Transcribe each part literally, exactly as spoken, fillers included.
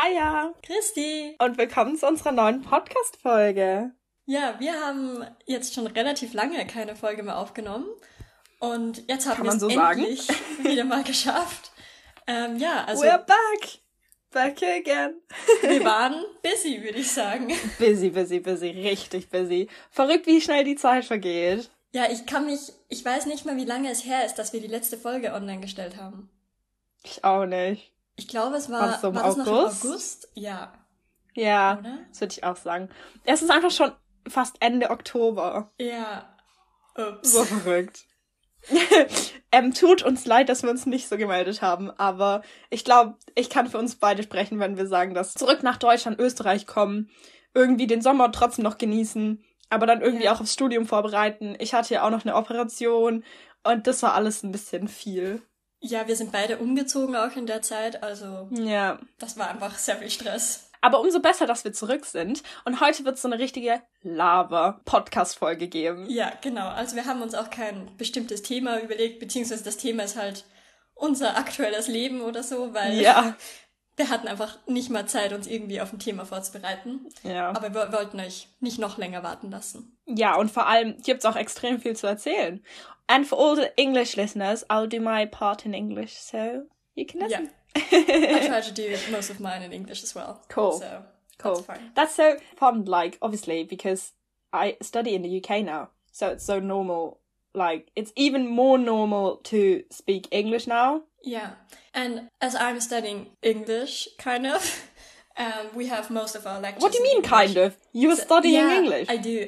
Kaya. Christi. Und willkommen zu unserer neuen Podcast-Folge. Ja, wir haben jetzt schon relativ lange keine Folge mehr aufgenommen. Und jetzt haben wir es so endlich wieder mal geschafft. Ähm, ja, also... We're back. Back again. Wir waren busy, würde ich sagen. Busy, busy, busy. Richtig busy. Verrückt, wie schnell die Zeit vergeht. Ja, ich kann mich... Ich weiß nicht mal, wie lange es her ist, dass wir die letzte Folge online gestellt haben. Ich auch nicht. Ich glaube, es war... War das so im war das noch im August? August? Ja. Ja, Oder? das würde ich auch sagen. Es ist einfach schon fast Ende Oktober. Ja. Ups. So verrückt. ähm, tut uns leid, dass wir uns nicht so gemeldet haben, aber ich glaube, ich kann für uns beide sprechen, wenn wir sagen, dass zurück nach Deutschland, Österreich kommen, irgendwie den Sommer trotzdem noch genießen, aber dann irgendwie Ja. auch aufs Studium vorbereiten. Ich hatte ja auch noch eine Operation und das war alles ein bisschen viel. Ja, wir sind beide umgezogen auch in der Zeit, also Ja. das war einfach sehr viel Stress. Aber umso besser, dass wir zurück sind. Und heute wird es so eine richtige Lava-Podcast-Folge geben. Ja, genau. Also wir haben uns auch kein bestimmtes Thema überlegt, beziehungsweise das Thema ist halt unser aktuelles Leben oder so, weil Ja. wir hatten einfach nicht mal Zeit, uns irgendwie auf ein Thema vorzubereiten. Ja. Aber wir wollten euch nicht noch länger warten lassen. Ja, und vor allem gibt's auch extrem viel zu erzählen. And for all the English listeners, I'll do my part in English, so you can listen. I try to do most of mine in English as well. Cool. So Cool. that's fine. That's so fun, like, obviously, because I study in the U K now, so it's so normal. Like, it's even more normal to speak English now. Yeah. And as I'm studying English, kind of, um, we have most of our lectures. What do you in mean, English. kind of? You were So- studying yeah, English? I do.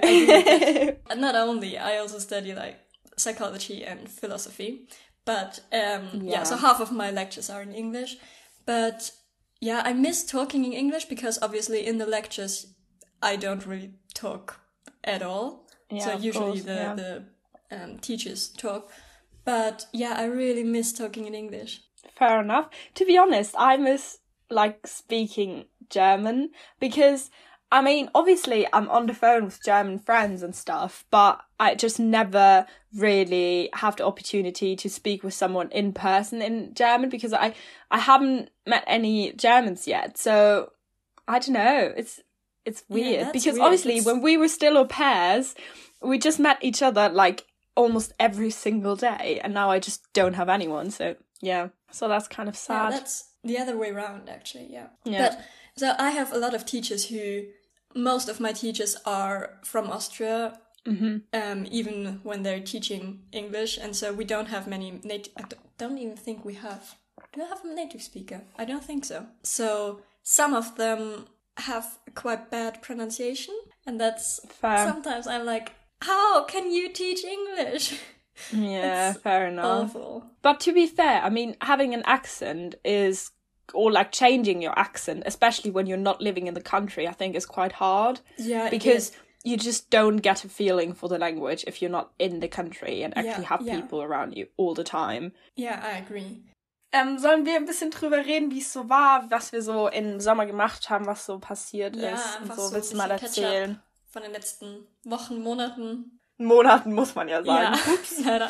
I do. And not only, I also study like psychology and philosophy. But um, yeah. Yeah. so half of my lectures are in English. But yeah, I miss talking in English because obviously in the lectures I don't really talk at all. Yeah, so of usually course, the yeah. the um, teachers talk. But yeah, I really miss talking in English. Fair enough. To be honest, I miss, like, speaking German because, I mean, obviously I'm on the phone with German friends and stuff, but I just never really have the opportunity to speak with someone in person in German because I, I haven't met any Germans yet. So, I don't know. It's, it's Yeah, weird that's because weird. obviously It's- when we were still au pairs, we just met each other, like, almost every single day, and now I just don't have anyone, so yeah. So that's kind of Yeah, sad. that's the other way around, actually, yeah. Yeah. But, so I have a lot of teachers who, most of my teachers are from Austria, Mm-hmm. um, even when they're teaching English, and so we don't have many native, I d- don't even think we have, do we have a native speaker? I don't think so. So, some of them have quite bad pronunciation, and that's, Fair. sometimes I'm like, how can you teach English? Yeah, It's fair enough. Awful. But to be fair, I mean, having an accent is, or like changing your accent, especially when you're not living in the country, I think is quite hard. Yeah, it Because is. you just don't get a feeling for the language if you're not in the country and actually Yeah, have yeah. people around you all the time. Yeah, I agree. Ähm, sollen wir ein bisschen drüber reden, wie es so war, was wir so im Sommer gemacht haben, was so passiert Ja, ist und einfach so. so ein Willst du mal bisschen Catch-up. erzählen? Von den letzten Wochen, Monaten. Monaten muss man ja sagen. Ja, leider.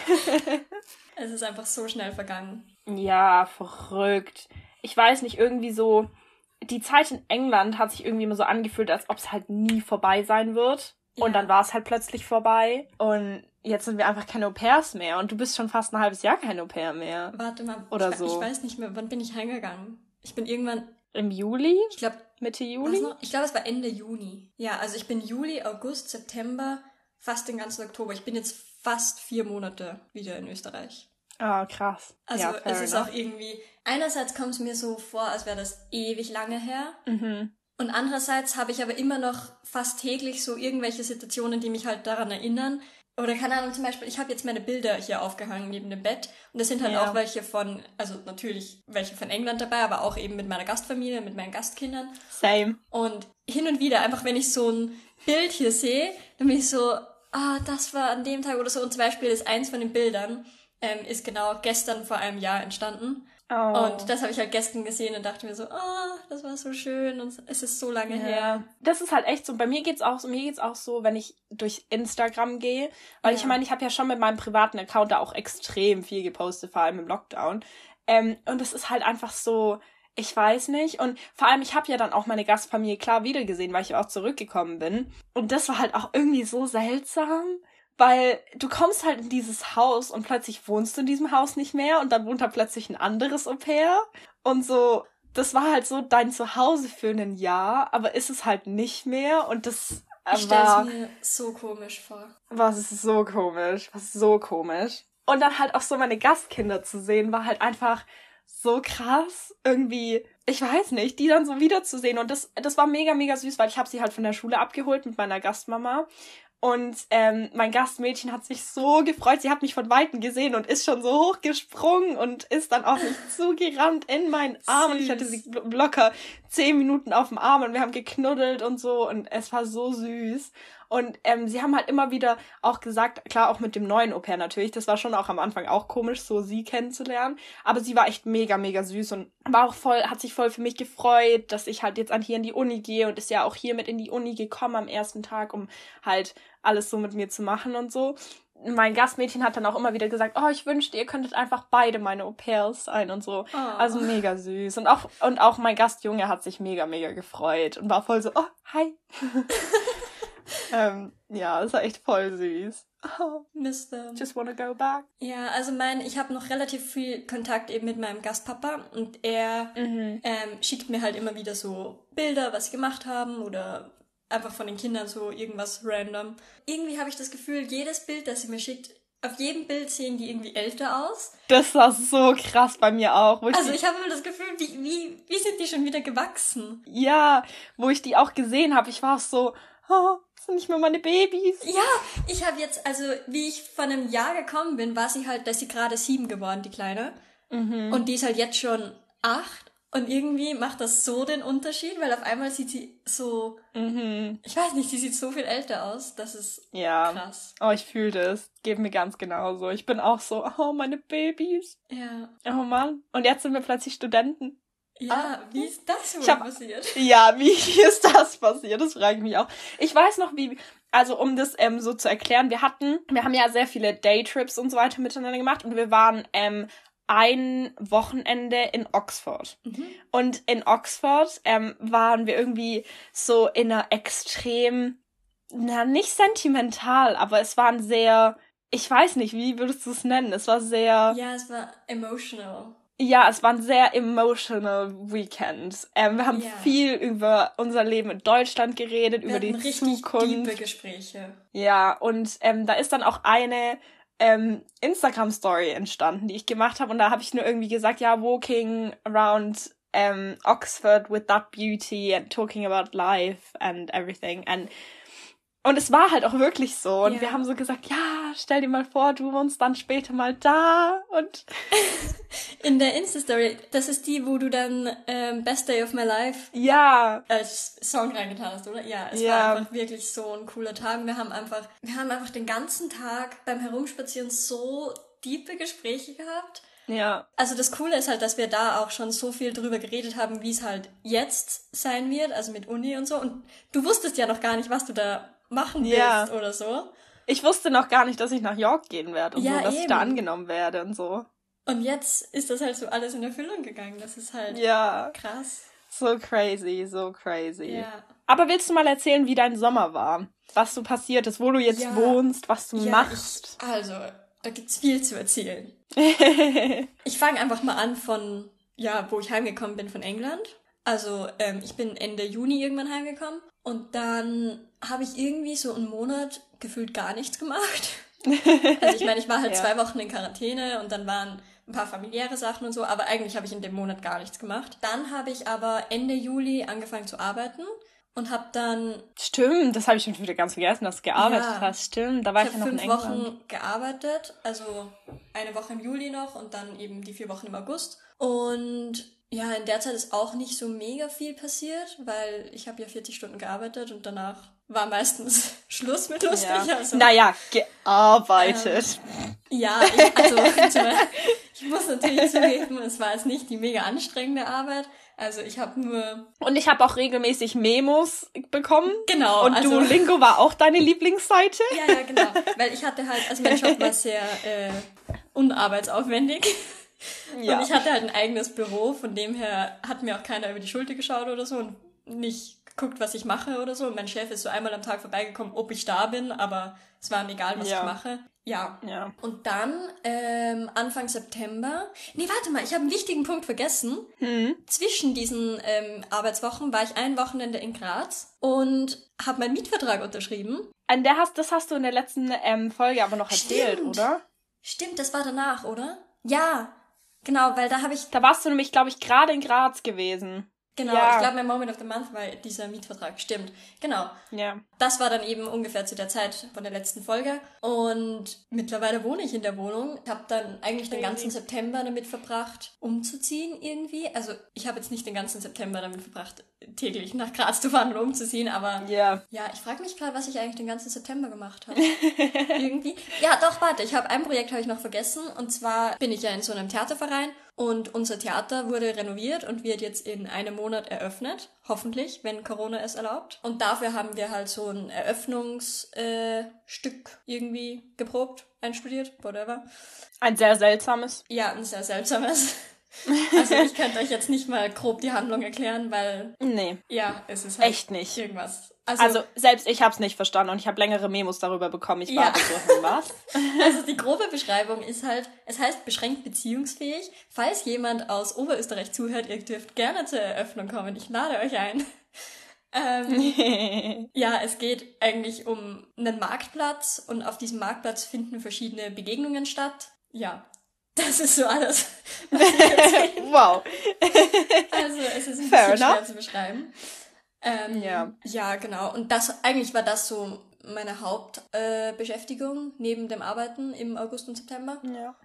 Es ist einfach so schnell vergangen. Ja, verrückt. Ich weiß nicht, irgendwie so, die Zeit in England hat sich irgendwie immer so angefühlt, als ob es halt nie vorbei sein wird. Und Ja. dann war es halt plötzlich vorbei. Und jetzt sind wir einfach keine Au-pairs mehr. Und du bist schon fast ein halbes Jahr kein Au-pair mehr. Warte mal, Oder ich, so. ich weiß nicht mehr, wann bin ich heimgegangen? Ich bin irgendwann, Im Juli? ich glaube, Mitte Juli? ich glaube, es war Ende Juni. Ja, also ich bin Juli, August, September, fast den ganzen Oktober. Ich bin jetzt fast vier Monate wieder in Österreich. Ah, krass. Also ja, fair es ist enough. auch irgendwie, einerseits kommt es mir so vor, als wäre das ewig lange her. Mhm. Und andererseits habe ich aber immer noch fast täglich so irgendwelche Situationen, die mich halt daran erinnern. Oder keine Ahnung, zum Beispiel, ich habe jetzt meine Bilder hier aufgehangen neben dem Bett. Und das sind halt Ja. auch welche von, also natürlich welche von England dabei, aber auch eben mit meiner Gastfamilie, mit meinen Gastkindern. Same. Und hin und wieder, einfach wenn ich so ein Bild hier sehe, dann bin ich so, ah, das war an dem Tag oder so. Und zum Beispiel ist eins von den Bildern, ähm, ist genau gestern vor einem Jahr entstanden. Oh. Und das habe ich halt gestern gesehen und dachte mir so, ah, das war so schön und es ist so lange her. Das ist halt echt so, bei mir geht's auch so, mir geht's auch so, wenn ich durch Instagram gehe, weil Ja. ich meine, ich habe ja schon mit meinem privaten Account da auch extrem viel gepostet, vor allem im Lockdown. Ähm, und es ist halt einfach so, ich weiß nicht. Und vor allem, ich habe ja dann auch meine Gastfamilie klar wiedergesehen, weil ich auch zurückgekommen bin. Und das war halt auch irgendwie so seltsam, weil du kommst halt in dieses Haus und plötzlich wohnst du in diesem Haus nicht mehr und dann wohnt da plötzlich ein anderes Au-pair. Und so, das war halt so dein Zuhause für ein Jahr, aber ist es halt nicht mehr. Und das Ich stell's mir so komisch vor. Was ist so komisch, was ist so komisch. Und dann halt auch so meine Gastkinder zu sehen, war halt einfach so krass. Irgendwie, ich weiß nicht, die dann so wiederzusehen. Und das, das war mega, mega süß, weil ich habe sie halt von der Schule abgeholt mit meiner Gastmama. Und ähm, mein Gastmädchen hat sich so gefreut. Sie hat mich von Weitem gesehen und ist schon so hochgesprungen und ist dann auf mich zugerannt in meinen Arm. Süß. Und ich hatte sie locker zehn Minuten auf dem Arm und wir haben geknuddelt und so. Und es war so süß. Und ähm, sie haben halt immer wieder auch gesagt, klar, auch mit dem neuen Au-pair natürlich, das war schon auch am Anfang auch komisch, so sie kennenzulernen. Aber sie war echt mega, mega süß und war auch voll, hat sich voll für mich gefreut, dass ich halt jetzt an hier in die Uni gehe und ist ja auch hier mit in die Uni gekommen am ersten Tag, um halt alles so mit mir zu machen und so. Mein Gastmädchen hat dann auch immer wieder gesagt, oh, ich wünschte, ihr könntet einfach beide meine Au-pairs sein und so. Oh. Also mega süß. Und auch, und auch mein Gastjunge hat sich mega, mega gefreut und war voll so, oh, hi. ähm, ja, es war echt voll süß. Oh, Mister Just wanna go back. Ja, also mein, ich habe noch relativ viel Kontakt eben mit meinem Gastpapa und er mhm. ähm, schickt mir halt immer wieder so Bilder, was sie gemacht haben oder einfach von den Kindern so irgendwas random. Irgendwie habe ich das Gefühl, jedes Bild, das sie mir schickt, auf jedem Bild sehen die irgendwie älter aus. Das war so krass bei mir auch. Wo ich also ich habe immer das Gefühl, wie, wie, wie sind die schon wieder gewachsen? Ja, wo ich die auch gesehen habe, ich war auch so, oh, das sind nicht mehr meine Babys. Ja, ich habe jetzt, also wie ich von einem Jahr gekommen bin, war sie halt, da ist sie gerade sieben geworden, die Kleine. Mhm. Und die ist halt jetzt schon acht. Und irgendwie macht das so den Unterschied, weil auf einmal sieht sie so, mhm. ich weiß nicht, sie sieht so viel älter aus, das ist ja. krass. Oh, ich fühle das, geht mir ganz genauso. Ich bin auch so, oh, meine Babys. Ja. Oh Mann. Und jetzt sind wir plötzlich Studenten. Ja, ah, wie ist das wohl hab, passiert? Ja, wie ist das passiert? Das frage ich mich auch. Ich weiß noch, wie, also um das ähm, so zu erklären, wir hatten, wir haben ja sehr viele Daytrips und so weiter miteinander gemacht und wir waren ähm, ein Wochenende in Oxford. Mhm. Und in Oxford ähm, waren wir irgendwie so in einer extrem, na, nicht sentimental, aber es waren sehr, ich weiß nicht, wie würdest du es nennen? Es war sehr... Ja, es war emotional. Ja, es war ein sehr emotional Weekend. Ähm, wir haben ja. viel über unser Leben in Deutschland geredet, wir über die richtig Zukunft. Tiefe Gespräche. Ja, und ähm, da ist dann auch eine ähm, Instagram-Story entstanden, die ich gemacht habe. Und da habe ich nur irgendwie gesagt, ja, walking around ähm, Oxford with that beauty and talking about life and everything. And Und es war halt auch wirklich so. Und ja. wir haben so gesagt, ja, stell dir mal vor, du wohnst dann später mal da. Und in der Insta-Story, das ist die, wo du dann ähm, Best Day of My Life ja. als Song reingetan hast, oder? Ja, es ja. war einfach wirklich so ein cooler Tag. Wir haben einfach, wir haben einfach den ganzen Tag beim Herumspazieren so tiefe Gespräche gehabt. Ja. Also das Coole ist halt, dass wir da auch schon so viel drüber geredet haben, wie es halt jetzt sein wird, also mit Uni und so. Und du wusstest ja noch gar nicht, was du da machen willst ja. oder so. Ich wusste noch gar nicht, dass ich nach York gehen werde und ja, so, dass eben. ich da angenommen werde und so. Und jetzt ist das halt so alles in Erfüllung gegangen. Das ist halt ja. krass. So crazy, so crazy. Ja. Aber willst du mal erzählen, wie dein Sommer war? Was so passiert ist, wo du jetzt ja. wohnst, was du ja, machst? Ich, also, da gibt's viel zu erzählen. Ich fange einfach mal an von, ja, wo ich heimgekommen bin von England. Also, ähm, ich bin Ende Juni irgendwann heimgekommen. Und dann habe ich irgendwie so einen Monat gefühlt gar nichts gemacht. Also ich meine, ich war halt ja. zwei Wochen in Quarantäne und dann waren ein paar familiäre Sachen und so, aber eigentlich habe ich in dem Monat gar nichts gemacht. Dann habe ich aber Ende Juli angefangen zu arbeiten und habe dann... Stimmt, das habe ich schon wieder ganz vergessen, dass du gearbeitet ja, hast. Stimmt, da war ich, ich ja noch in England. Ich habe fünf Wochen gearbeitet, also eine Woche im Juli noch und dann eben die vier Wochen im August. Und ja, in der Zeit ist auch nicht so mega viel passiert, weil ich habe ja vierzig Stunden gearbeitet und danach war meistens Schluss mit lustig. Ja. Also, naja, gearbeitet. Ähm, ja, ich, also ich muss natürlich zugeben, es war jetzt nicht die mega anstrengende Arbeit. Also ich habe nur... Und ich habe auch regelmäßig Memos bekommen. Genau. Und also, Duolingo war auch deine Lieblingsseite. Ja, ja, genau. Weil ich hatte halt, also mein Job war sehr äh, unarbeitsaufwendig. Ja. Und ich hatte halt ein eigenes Büro, von dem her hat mir auch keiner über die Schulter geschaut oder so und nicht geguckt, was ich mache oder so. Und mein Chef ist so einmal am Tag vorbeigekommen, ob ich da bin, aber es war ihm egal, was Ja. ich mache. Ja. Ja. Und dann, ähm, Anfang September, nee, warte mal, ich habe einen wichtigen Punkt vergessen. Hm. Zwischen diesen ähm, Arbeitswochen war ich ein Wochenende in Graz und habe meinen Mietvertrag unterschrieben. An der hast, das hast du in der letzten ähm, Folge aber noch erzählt, Stimmt. oder? Stimmt, das war danach, oder? Ja, genau, weil da habe ich... Da warst du nämlich, glaube ich, gerade in Graz gewesen. Genau, Ja. ich glaube, mein Moment of the Month war dieser Mietvertrag. Stimmt, genau. Ja. Das war dann eben ungefähr zu der Zeit von der letzten Folge. Und mittlerweile wohne ich in der Wohnung. Ich habe dann eigentlich den ganzen September damit verbracht, umzuziehen irgendwie. Also ich habe jetzt nicht den ganzen September damit verbracht, täglich nach Graz zu fahren und umzuziehen, aber Ja. ja, ich frage mich gerade, was ich eigentlich den ganzen September gemacht habe. Irgendwie. Ja, doch, warte, ich habe ein Projekt habe ich noch vergessen. Und zwar bin ich ja in so einem Theaterverein. Und unser Theater wurde renoviert und wird jetzt in einem Monat eröffnet. Hoffentlich, wenn Corona es erlaubt. Und dafür haben wir halt so ein Eröffnungsstück äh, Stück irgendwie geprobt, einstudiert, whatever. Ein sehr seltsames. Ja, ein sehr seltsames. Also ich könnte euch jetzt nicht mal grob die Handlung erklären, weil... Nee. Ja, es ist halt Echt nicht. irgendwas. Also, Also, selbst ich hab's nicht verstanden und ich habe längere Memos darüber bekommen. Ich war Ja. so, hm, was? also die grobe Beschreibung ist halt, es heißt beschränkt beziehungsfähig. Falls jemand aus Oberösterreich zuhört, ihr dürft gerne zur Eröffnung kommen. Ich lade euch ein. Ähm, ja, es geht eigentlich um einen Marktplatz und auf diesem Marktplatz finden verschiedene Begegnungen statt. Ja, das ist so alles, was ich erzähle. Wow. Also es ist ein Fair bisschen enough. schwer zu beschreiben. Ähm, Ja. Ja, genau. Und das eigentlich war das so meine Hauptbeschäftigung äh, Beschäftigung neben dem Arbeiten im August und September. Ja.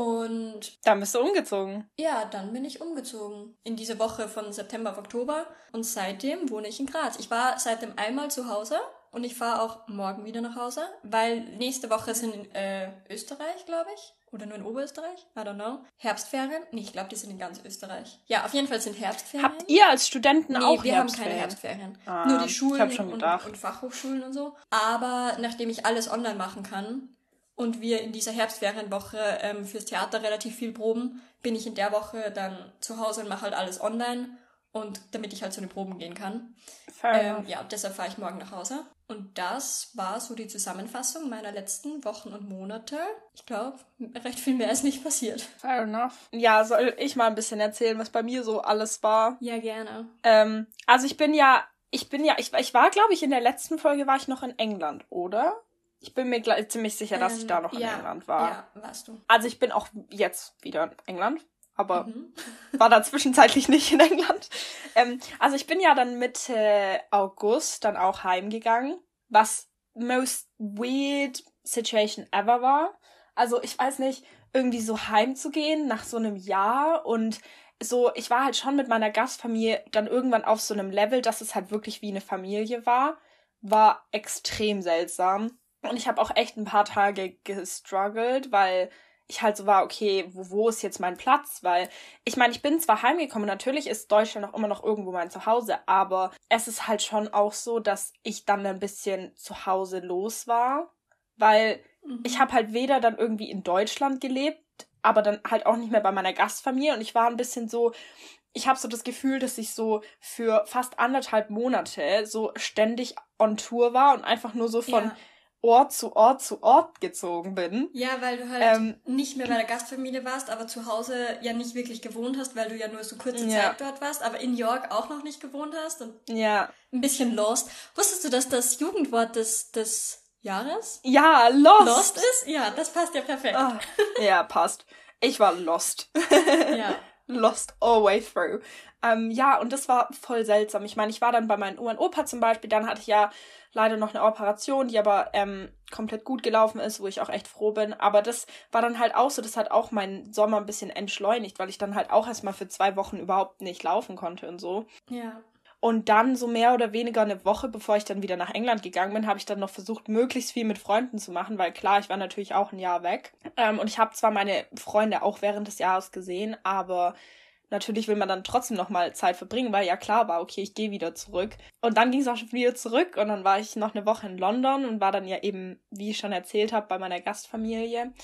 Und Dann bist du umgezogen. ja, dann bin ich umgezogen. In diese Woche von September auf Oktober. Und seitdem wohne ich in Graz. Ich war seitdem einmal zu Hause und ich fahre auch morgen wieder nach Hause, weil nächste Woche sind in äh, Österreich, glaube ich. Oder nur in Oberösterreich? I don't know. Herbstferien? Nee, ich glaube, die sind in ganz Österreich. Ja, auf jeden Fall sind Herbstferien. Habt ihr als Studenten Nee, auch wir haben keine Herbstferien? Herbstferien. Ah, Nur die ich Schulen hab schon und, gedacht. und Fachhochschulen und so. Aber nachdem ich alles online machen kann und wir in dieser Herbstferienwoche ähm, fürs Theater relativ viel proben, bin ich in der Woche dann zu Hause und mache halt alles online. Und damit ich halt zu den Proben gehen kann. Fair Ähm, enough. ja, deshalb fahre ich morgen nach Hause. Und das war so die Zusammenfassung meiner letzten Wochen und Monate. Ich glaube, recht viel mehr ist nicht passiert. Fair enough. Ja, soll ich mal ein bisschen erzählen, was bei mir so alles war? Ja, gerne. Ähm, also ich bin ja, ich bin ja, ich, ich war, glaube ich, in der letzten Folge war ich noch in England, oder? Ich bin mir gleich, ziemlich sicher, dass ich da noch in ja, England war. Ja, warst du. Also ich bin auch jetzt wieder in England, aber Mhm. war da zwischenzeitlich nicht in England. Ähm, also ich bin ja dann Mitte August dann auch heimgegangen, was most weird situation ever war. Also ich weiß nicht, irgendwie so heimzugehen nach so einem Jahr und so, ich war halt schon mit meiner Gastfamilie dann irgendwann auf so einem Level, dass es halt wirklich wie eine Familie war, war extrem seltsam. Und ich habe auch echt ein paar Tage gestruggelt, weil ich halt so war, okay, wo, wo ist jetzt mein Platz? Weil, ich meine, ich bin zwar heimgekommen, natürlich ist Deutschland auch immer noch irgendwo mein Zuhause, aber es ist halt schon auch so, dass ich dann ein bisschen zu Hause los war, weil Mhm. ich habe halt weder dann irgendwie in Deutschland gelebt, aber dann halt auch nicht mehr bei meiner Gastfamilie und ich war ein bisschen so, ich habe so das Gefühl, dass ich so für fast anderthalb Monate so ständig on Tour war und einfach nur so von Ja. Ort zu Ort zu Ort gezogen bin. Ja, weil du halt Ähm, nicht mehr bei der Gastfamilie warst, aber zu Hause ja nicht wirklich gewohnt hast, weil du ja nur so kurze Ja. Zeit dort warst, aber in York auch noch nicht gewohnt hast und Ja. ein bisschen lost. Wusstest du, dass das Jugendwort des, des Jahres Ja, lost. lost ist? Ja, das passt ja perfekt. Ah, ja, passt. Ich war lost. Ja. Lost all way through. Ähm, ja, und das war voll seltsam. Ich meine, ich war dann bei meinem Oma und Opa zum Beispiel, dann hatte ich ja leider noch eine Operation, die aber ähm, komplett gut gelaufen ist, wo ich auch echt froh bin. Aber das war dann halt auch so, das hat auch meinen Sommer ein bisschen entschleunigt, weil ich dann halt auch erstmal für zwei Wochen überhaupt nicht laufen konnte und so. Ja. Und dann so mehr oder weniger eine Woche, bevor ich dann wieder nach England gegangen bin, habe ich dann noch versucht, möglichst viel mit Freunden zu machen, weil klar, ich war natürlich auch ein Jahr weg. Ähm, und ich habe zwar meine Freunde auch während des Jahres gesehen, aber natürlich will man dann trotzdem noch mal Zeit verbringen, weil ja klar war, okay, ich gehe wieder zurück. Und dann ging es auch schon wieder zurück und dann war ich noch eine Woche in London und war dann ja eben, wie ich schon erzählt habe, bei meiner Gastfamilie.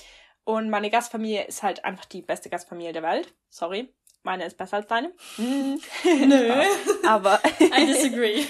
Und meine Gastfamilie ist halt einfach die beste Gastfamilie der Welt. Sorry, meine ist besser als deine. Nö. Aber I disagree.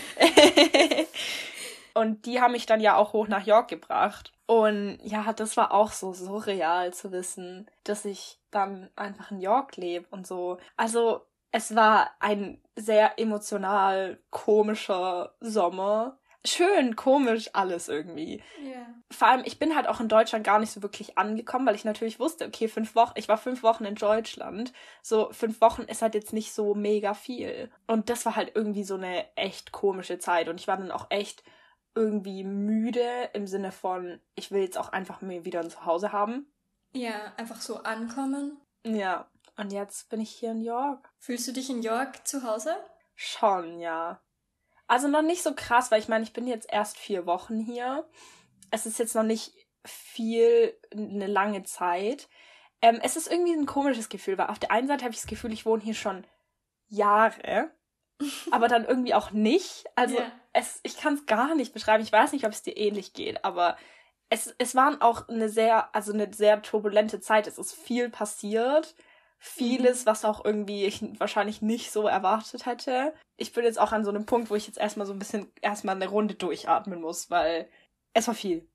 Und die haben mich dann ja auch hoch nach York gebracht. Und ja, das war auch so surreal zu wissen, dass ich dann einfach in York lebe und so. Also es war ein sehr emotional komischer Sommer. Schön, komisch, alles irgendwie. Yeah. Vor allem, ich bin halt auch in Deutschland gar nicht so wirklich angekommen, weil ich natürlich wusste, okay, fünf Wochen, ich war fünf Wochen in Deutschland. So, fünf Wochen ist halt jetzt nicht so mega viel. Und das war halt irgendwie so eine echt komische Zeit. Und ich war dann auch echt irgendwie müde im Sinne von, ich will jetzt auch einfach mir wieder ein Zuhause haben. Ja, einfach so ankommen. Ja, und jetzt bin ich hier in York. Fühlst du dich in York zu Hause? Schon, ja. Also noch nicht so krass, weil ich meine, ich bin jetzt erst vier Wochen hier. Es ist jetzt noch nicht viel, eine lange Zeit. Ähm, es ist irgendwie ein komisches Gefühl, weil auf der einen Seite habe ich das Gefühl, ich wohne hier schon Jahre, aber dann irgendwie auch nicht. Also Yeah. es, ich kann es gar nicht beschreiben. Ich weiß nicht, ob es dir ähnlich geht, aber es, es waren auch eine sehr, also eine sehr turbulente Zeit. Es ist viel passiert. Vieles, was auch irgendwie ich wahrscheinlich nicht so erwartet hätte. Ich bin jetzt auch an so einem Punkt, wo ich jetzt erstmal so ein bisschen erstmal eine Runde durchatmen muss, weil es war viel.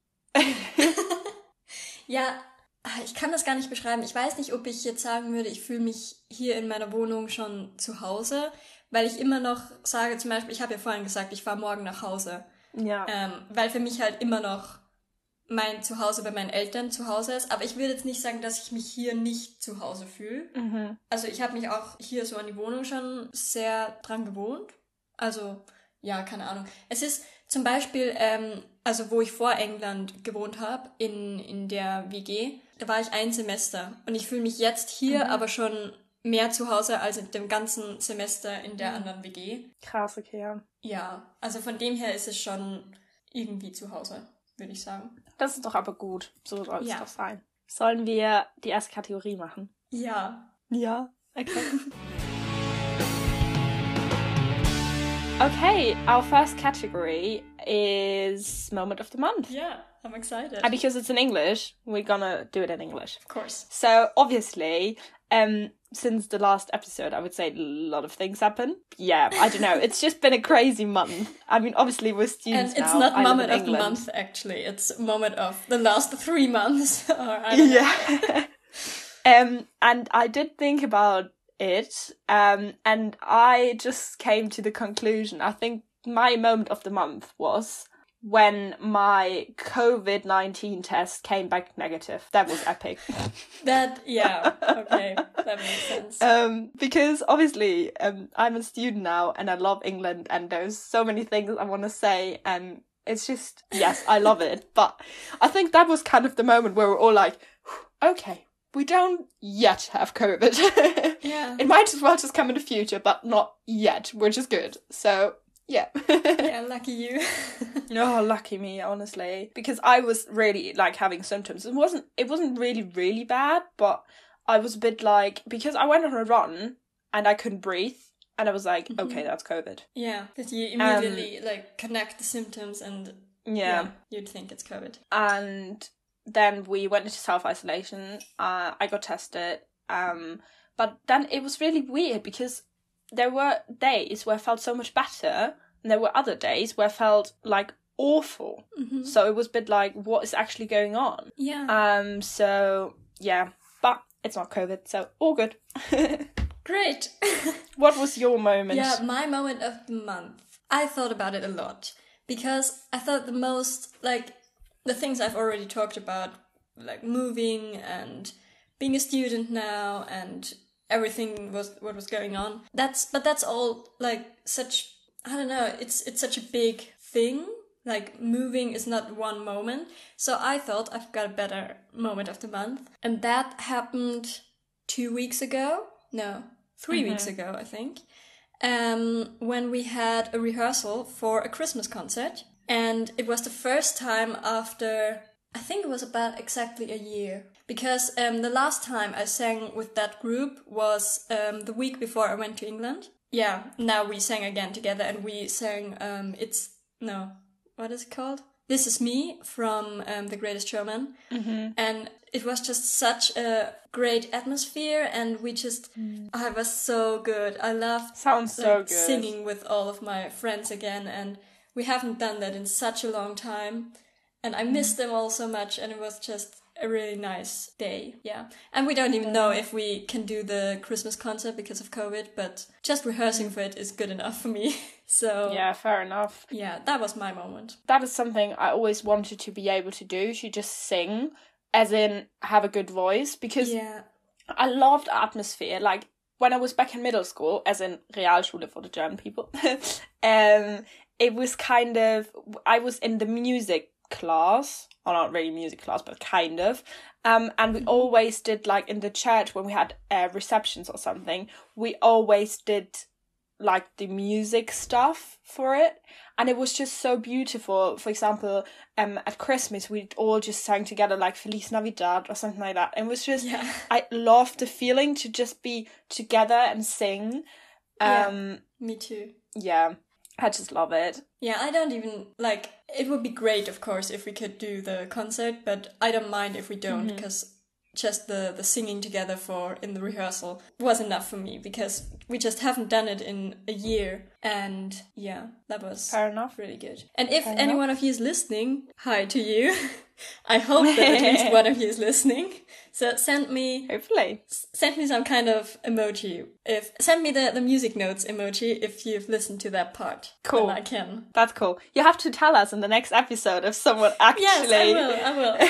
Ja, ich kann das gar nicht beschreiben. Ich weiß nicht, ob ich jetzt sagen würde, ich fühle mich hier in meiner Wohnung schon zu Hause, weil ich immer noch sage, zum Beispiel, ich habe ja vorhin gesagt, ich fahre morgen nach Hause. Ja. Ähm, weil für mich halt immer noch mein Zuhause bei meinen Eltern zu Hause ist. Aber ich würde jetzt nicht sagen, dass ich mich hier nicht zu Hause fühle. Mhm. Also ich habe mich auch hier so an die Wohnung schon sehr dran gewohnt. Also, ja, keine Ahnung. Es ist zum Beispiel, ähm, also wo ich vor England gewohnt habe, in, in der W G, da war ich ein Semester. Und ich fühle mich jetzt hier Mhm. aber schon mehr zu Hause als in dem ganzen Semester in der anderen W G. Krass, okay, ja. Ja, also von dem her ist es schon irgendwie zu Hause, würde ich sagen. Das ist doch aber gut. So soll es Ja. doch sein. Sollen wir die erste Kategorie machen? Ja. Ja. Okay. Okay, our first category is Moment of the Month. Yeah, I'm excited. And because it's in English, we're gonna do it in English. Of course. So, obviously, um, since the last episode, I would say a lot of things happen. Yeah, I don't know. It's just been a crazy month. I mean, obviously, we're students And it's now. not I live moment in of the England. month, actually. It's moment of the last three months. Or I don't know. Yeah. um, and I did think about it, um, and I just came to the conclusion. I think my moment of the month was when my COVID nineteen test came back negative. That was epic. That, yeah, okay, that makes sense. Um, because obviously, um, I'm a student now and I love England and there's so many things I want to say and it's just, yes, I love it. But I think that was kind of the moment where we're all like, okay, we don't yet have COVID. Yeah. It might as well just come in the future, but not yet, which is good. So, yeah. Yeah, lucky you. Oh, lucky me, honestly. Because I was really, like, having symptoms. It wasn't, it wasn't really, really bad, but I was a bit like, because I went on a run and I couldn't breathe. And I was like, Mhm. okay, that's COVID. Yeah, that you immediately, like, connect the symptoms and, Yeah. yeah, you'd think it's COVID. And then we went into self-isolation. Uh, I got tested. Um, but then it was really weird because there were days where I felt so much better. And there were other days where I felt, like, awful. Mm-hmm. So it was a bit like, what is actually going on? Yeah. Um, so, yeah. But it's not COVID, so all good. Great. What was your moment? Yeah, my moment of the month. I thought about it a lot because I thought the most, like, the things I've already talked about, like moving and being a student now and everything was what was going on. That's, but that's all like such, I don't know, it's, it's such a big thing. Like moving is not one moment. So I thought I've got a better moment of the month. And that happened two weeks ago. No, three Mhm. weeks ago, I think. Um, when we had a rehearsal for a Christmas concert. And it was the first time after, I think it was about exactly a year. Because um, the last time I sang with that group was um, the week before I went to England. Yeah, now we sang again together and we sang, um, it's, no, what is it called? This Is Me from um, The Greatest Showman. Mm-hmm. And it was just such a great atmosphere, and we just, mm. oh, it was so good. I loved Sounds like, so good. singing with all of my friends again, and we haven't done that in such a long time. And I missed mm. them all so much, and it was just a really nice day. Yeah. And we don't even know if we can do the Christmas concert because of COVID, but just rehearsing for it is good enough for me. So yeah, fair enough. Yeah, that was my moment. That is something I always wanted to be able to do, to just sing, as in have a good voice, because yeah. I loved atmosphere. Like when I was back in middle school, as in Realschule for the German people, um, it was kind of, I was in the music class, or not really music class, but kind of, um, and we always did, like in the church when we had uh, receptions or something, we always did like the music stuff for it, and it was just so beautiful. For example, um at Christmas we all just sang together like Feliz Navidad or something like that, and it was just yeah. I loved the feeling to just be together and sing. um yeah, me too. Yeah, I just love it. Yeah, I don't even like, it would be great of course if we could do the concert, but I don't mind if we don't, because mm-hmm. just the, the singing together for in the rehearsal was enough for me, because we just haven't done it in a year. And yeah, that was fair enough. Really good. And if fair any enough. one of you is listening, hi to you. I hope that at least one of you is listening. So send me, hopefully, send me some kind of emoji. If send me the, the music notes emoji if you've listened to that part. Cool. Then I can. That's cool. You have to tell us in the next episode if someone actually. Yes, I will.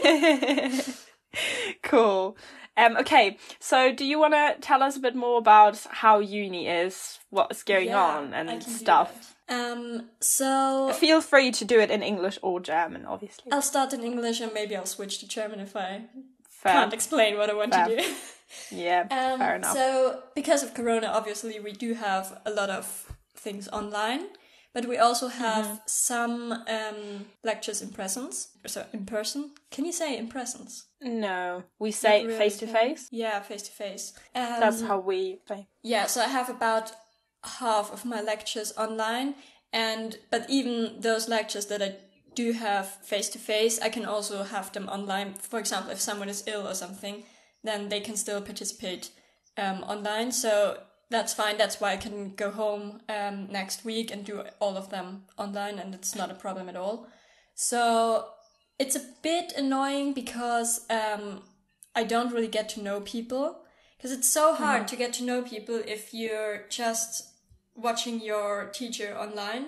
I will. Cool. Um, okay, so do you want to tell us a bit more about how uni is, what's going yeah, on and stuff? Um, so... Feel free to do it in English or German, obviously. I'll start in English and maybe I'll switch to German if I fair. can't explain what I want fair. to do. Yeah, um, fair enough. So, because of Corona, obviously, we do have a lot of things online. But we also have mm-hmm. some um, lectures in presence. So in person. Can you say in presence? No, we say really face to face. Yeah, face to face. That's how we say. Yeah, so I have about half of my lectures online, and but even those lectures that I do have face to face, I can also have them online. For example, if someone is ill or something, then they can still participate um, online. So that's fine. That's why I can go home um, next week and do all of them online, and it's not a problem at all. So it's a bit annoying because um, I don't really get to know people, because it's so hard mm. to get to know people if you're just watching your teacher online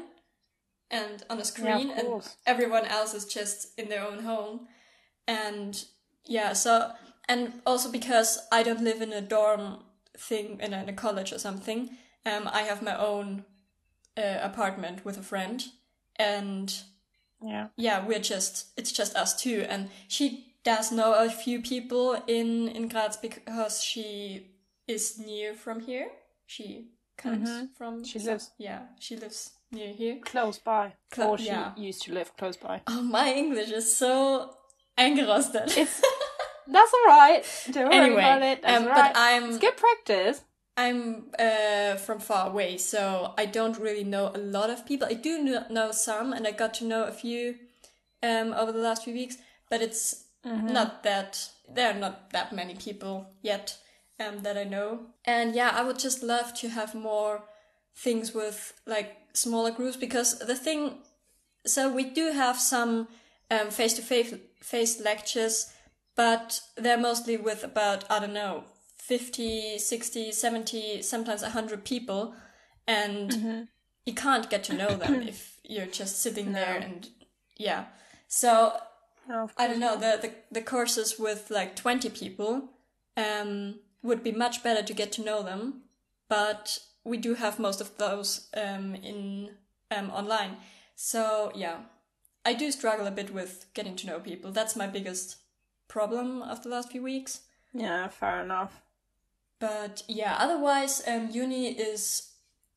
and on a screen, yeah, and everyone else is just in their own home. And yeah, so, and also because I don't live in a dorm thing in a, in a college or something, um, I have my own uh, apartment with a friend, and yeah, yeah, we're just, it's just us two, and she does know a few people in, in Graz because she is near from here. She comes mm-hmm. from... She lives... Yeah, she lives near here. Close by. Clo- or she yeah. used to live close by. Oh, my English is so eingerostet. It's... That's alright. Don't worry anyway, about it. That's um, right. But I'm... It's good practice. I'm uh, from far away, so I don't really know a lot of people. I do know, know some, and I got to know a few um, over the last few weeks, but it's mm-hmm. not that... There are not that many people yet um, that I know. And yeah, I would just love to have more things with, like, smaller groups, because the thing... So we do have some um, face-to-face lectures, but they're mostly with about, I don't know, fifty, sixty, seventy, sometimes one hundred people, and mm-hmm. you can't get to know them if you're just sitting no. there and yeah. So no, I don't know, the, the the courses with like twenty people um would be much better to get to know them, but we do have most of those um in um online. So yeah, I do struggle a bit with getting to know people. That's my biggest problem of the last few weeks. Yeah, fair enough. But yeah, otherwise, um, uni is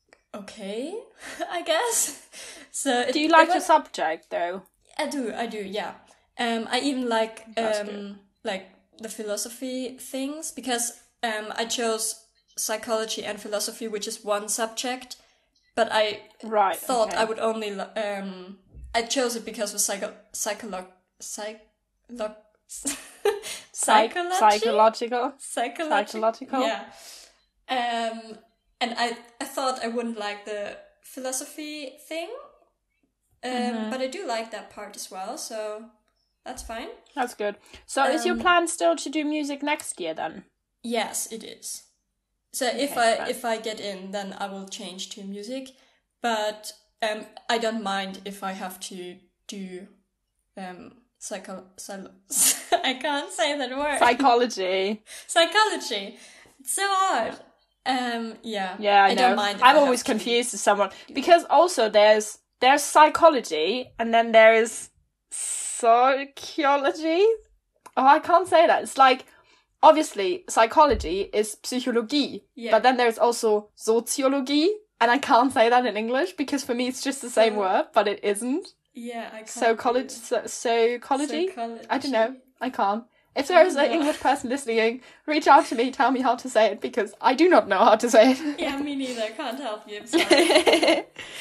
okay, I guess. So it, do you like was, the subject though? I do, I do, yeah. Um, I even like um like the philosophy things, because um I chose psychology and philosophy, which is one subject, but I right, thought okay. I would only um I chose it because of psycho psycholo psycholo psychology psychological psychological psychological yeah. Um, and I I thought I wouldn't like the philosophy thing, um, mm-hmm. but I do like that part as well. So that's fine. That's good. So um, is your plan still to do music next year then? Yes, it is. So okay, if I fair. if I get in, then I will change to music. But um, I don't mind if I have to do um psycho. psycho I can't say that word. Psychology. Psychology. It's so hard. Um. Yeah. Yeah. I, I know. don't mind. I'm I always confused as someone because also there's there's psychology and then there is sociology. Oh, I can't say that. It's like obviously psychology is Psychologie, yeah. But then there's also Soziologie. And I can't say that in English because for me it's just the same so, word, but it isn't. Yeah, I can't. So college, so, so college. I don't know. I can't. If there is an English person listening, reach out to me, tell me how to say it because I do not know how to say it. Yeah, me neither. Can't help you. I'm sorry.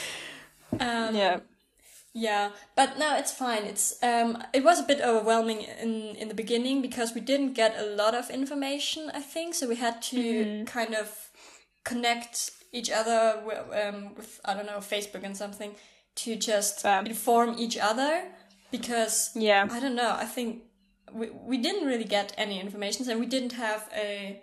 um, yeah. Yeah, but no, it's fine. It's um, it was a bit overwhelming in in the beginning because we didn't get a lot of information. I think so. We had to mm-hmm. kind of connect each other with, um, with, I don't know, Facebook and something to just um, inform each other because, yeah. I don't know, I think we, we didn't really get any information and we didn't have a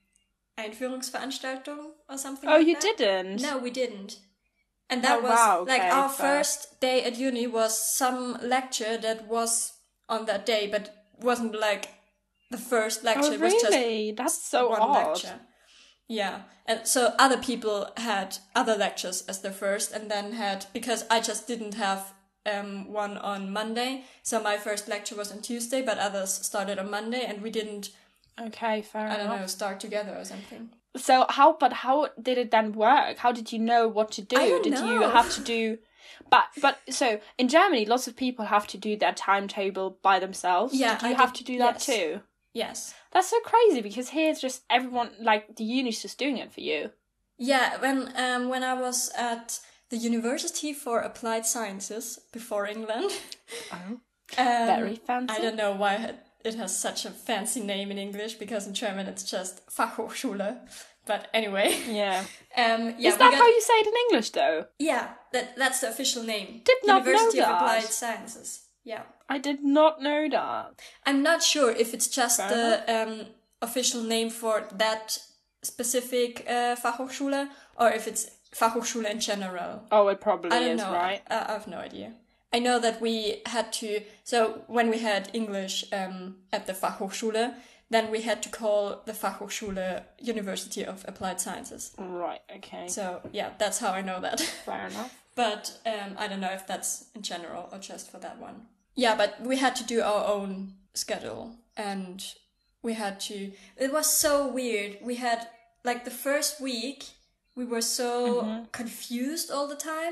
Einführungsveranstaltung or something Oh, like you that. didn't? No, we didn't. And that oh, was, wow, okay, like, our fair. first day at uni was some lecture that was on that day, but wasn't, like, the first lecture. Oh, It was really? just That's so one odd. lecture. Yeah, and so other people had other lectures as their first, and then had, because I just didn't have um, one on Monday, so my first lecture was on Tuesday, but others started on Monday, and we didn't, okay, fair I don't enough. know, start together or something. So how, but how did it then work? How did you know what to do? I don't did know. you have to do, but, but, so, in Germany, lots of people have to do their timetable by themselves. Yeah, Did you I have did, to do that yes. too? Yes. That's so crazy because here it's just everyone, like, the uni's just doing it for you. Yeah, when um when I was at the University for Applied Sciences before England. Oh, um, very fancy. I don't know why it has such a fancy name in English because in German it's just Fachhochschule. But anyway. Yeah. Um, yeah Is that got, how you say it in English though? Yeah, that that's the official name. Did not University know of that. Applied Sciences. Yeah. I did not know that. I'm not sure if it's just Fair the um, official name for that specific uh, Fachhochschule or if it's Fachhochschule in general. Oh, it probably I don't is, know. right? I, I have no idea. I know that we had to, so when we had English um, at the Fachhochschule, then we had to call the Fachhochschule University of Applied Sciences. Right, okay. So, yeah, that's how I know that. Fair enough. But um, I don't know if that's in general or just for that one. Yeah, but we had to do our own schedule and we had to... It was so weird. We had, like, the first week, we were so mm-hmm. confused all the time.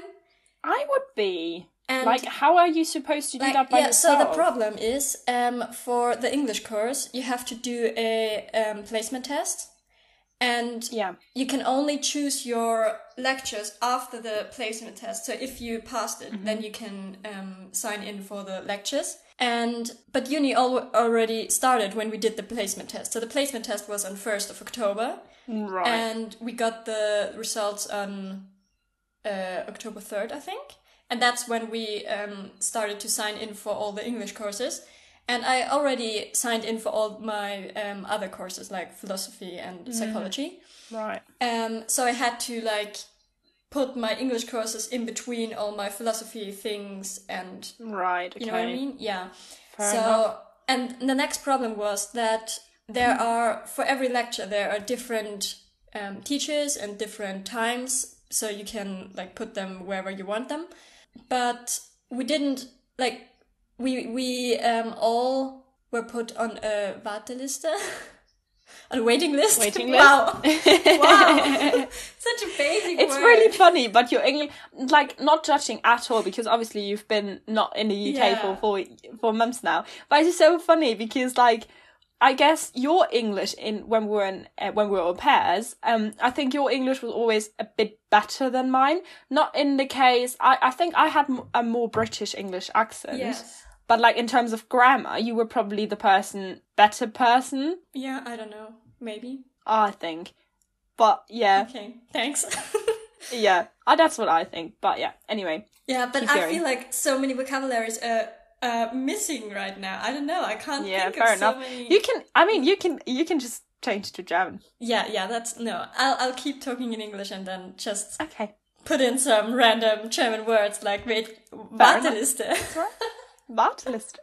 I would be. And like, how are you supposed to do like, that by yeah, yourself? So the problem is, um, for the English course, you have to do a um, placement test. And yeah. you can only choose your lectures after the placement test. So if you passed it, mm-hmm. then you can um, sign in for the lectures. And but uni al- already started when we did the placement test. So the placement test was on first of October. Right. And we got the results on uh, October third, I think. And that's when we um, started to sign in for all the English courses. And I already signed in for all my um, other courses, like philosophy and mm. psychology. Right. Um. So I had to, like, put my English courses in between all my philosophy things and... Right, okay. You know what I mean? Yeah. Fair so, enough. And the next problem was that there are, for every lecture, there are different um, teachers and different times. So you can, like, put them wherever you want them. But we didn't, like... We we um all were put on a Warteliste, on a waiting list. Waiting list. Wow, wow, such a basic It's word. really funny, but your English, like, not judging at all, because obviously you've been not in the U K Yeah. for four, four months now. But it's so funny because, like, I guess your English in when we were in, uh, when we were au pairs, um, I think your English was always a bit better than mine. Not in the case, I, I think I had m- a more British English accent. Yes. But like in terms of grammar, you were probably the person, better person. Yeah, I don't know. Maybe. I think. But yeah. Okay, thanks. Yeah, uh, that's what I think. But yeah, anyway. Yeah, but keep I going. feel like so many vocabularies are uh, missing right now. I don't know. I can't Yeah, think fair of enough. so many. You can, I mean, you can, you can just change to German. Yeah, yeah, that's no. I'll I'll keep talking in English and then just Okay. put in some random German words like wait, Fair enough. Warteliste. Warteliste.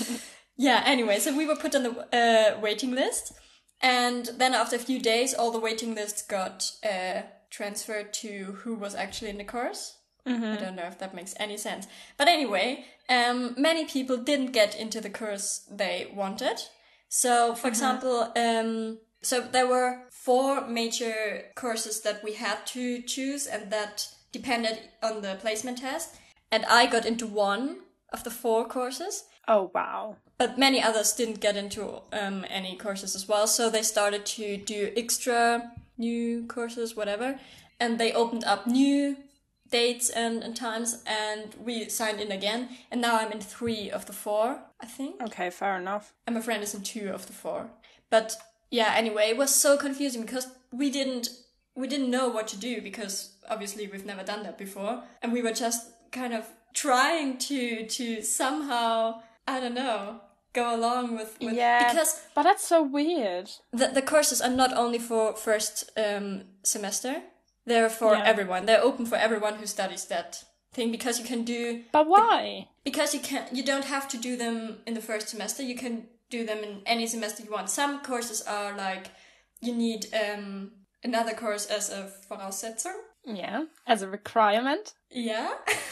Yeah, anyway, so we were put on the uh, waiting list, and then after a few days, all the waiting lists got uh, transferred to who was actually in the course. Mm-hmm. I don't know if that makes any sense. But anyway, um, many people didn't get into the course they wanted. So, for mm-hmm. example, um, so there were four major courses that we had to choose, and that depended on the placement test. And I got into one of the four courses. Oh, wow. But many others didn't get into um, any courses as well. So they started to do extra new courses, whatever. And they opened up new dates and, and times, and we signed in again. And now I'm in three of the four, I think. Okay, fair enough. And my friend is in two of the four. But yeah, anyway, it was so confusing because we didn't we didn't know what to do, because obviously we've never done that before. And we were just kind of trying to to somehow, I don't know, go along with, with yeah, because but that's so weird. The the courses are not only for first um semester, they're for Yeah. everyone. They're open for everyone who studies that thing, because you can do But why? because you can you don't have to do them in the first semester. You can do them in any semester you want. Some courses are like you need um another course as a Voraussetzung. Yeah, as a requirement. Yeah.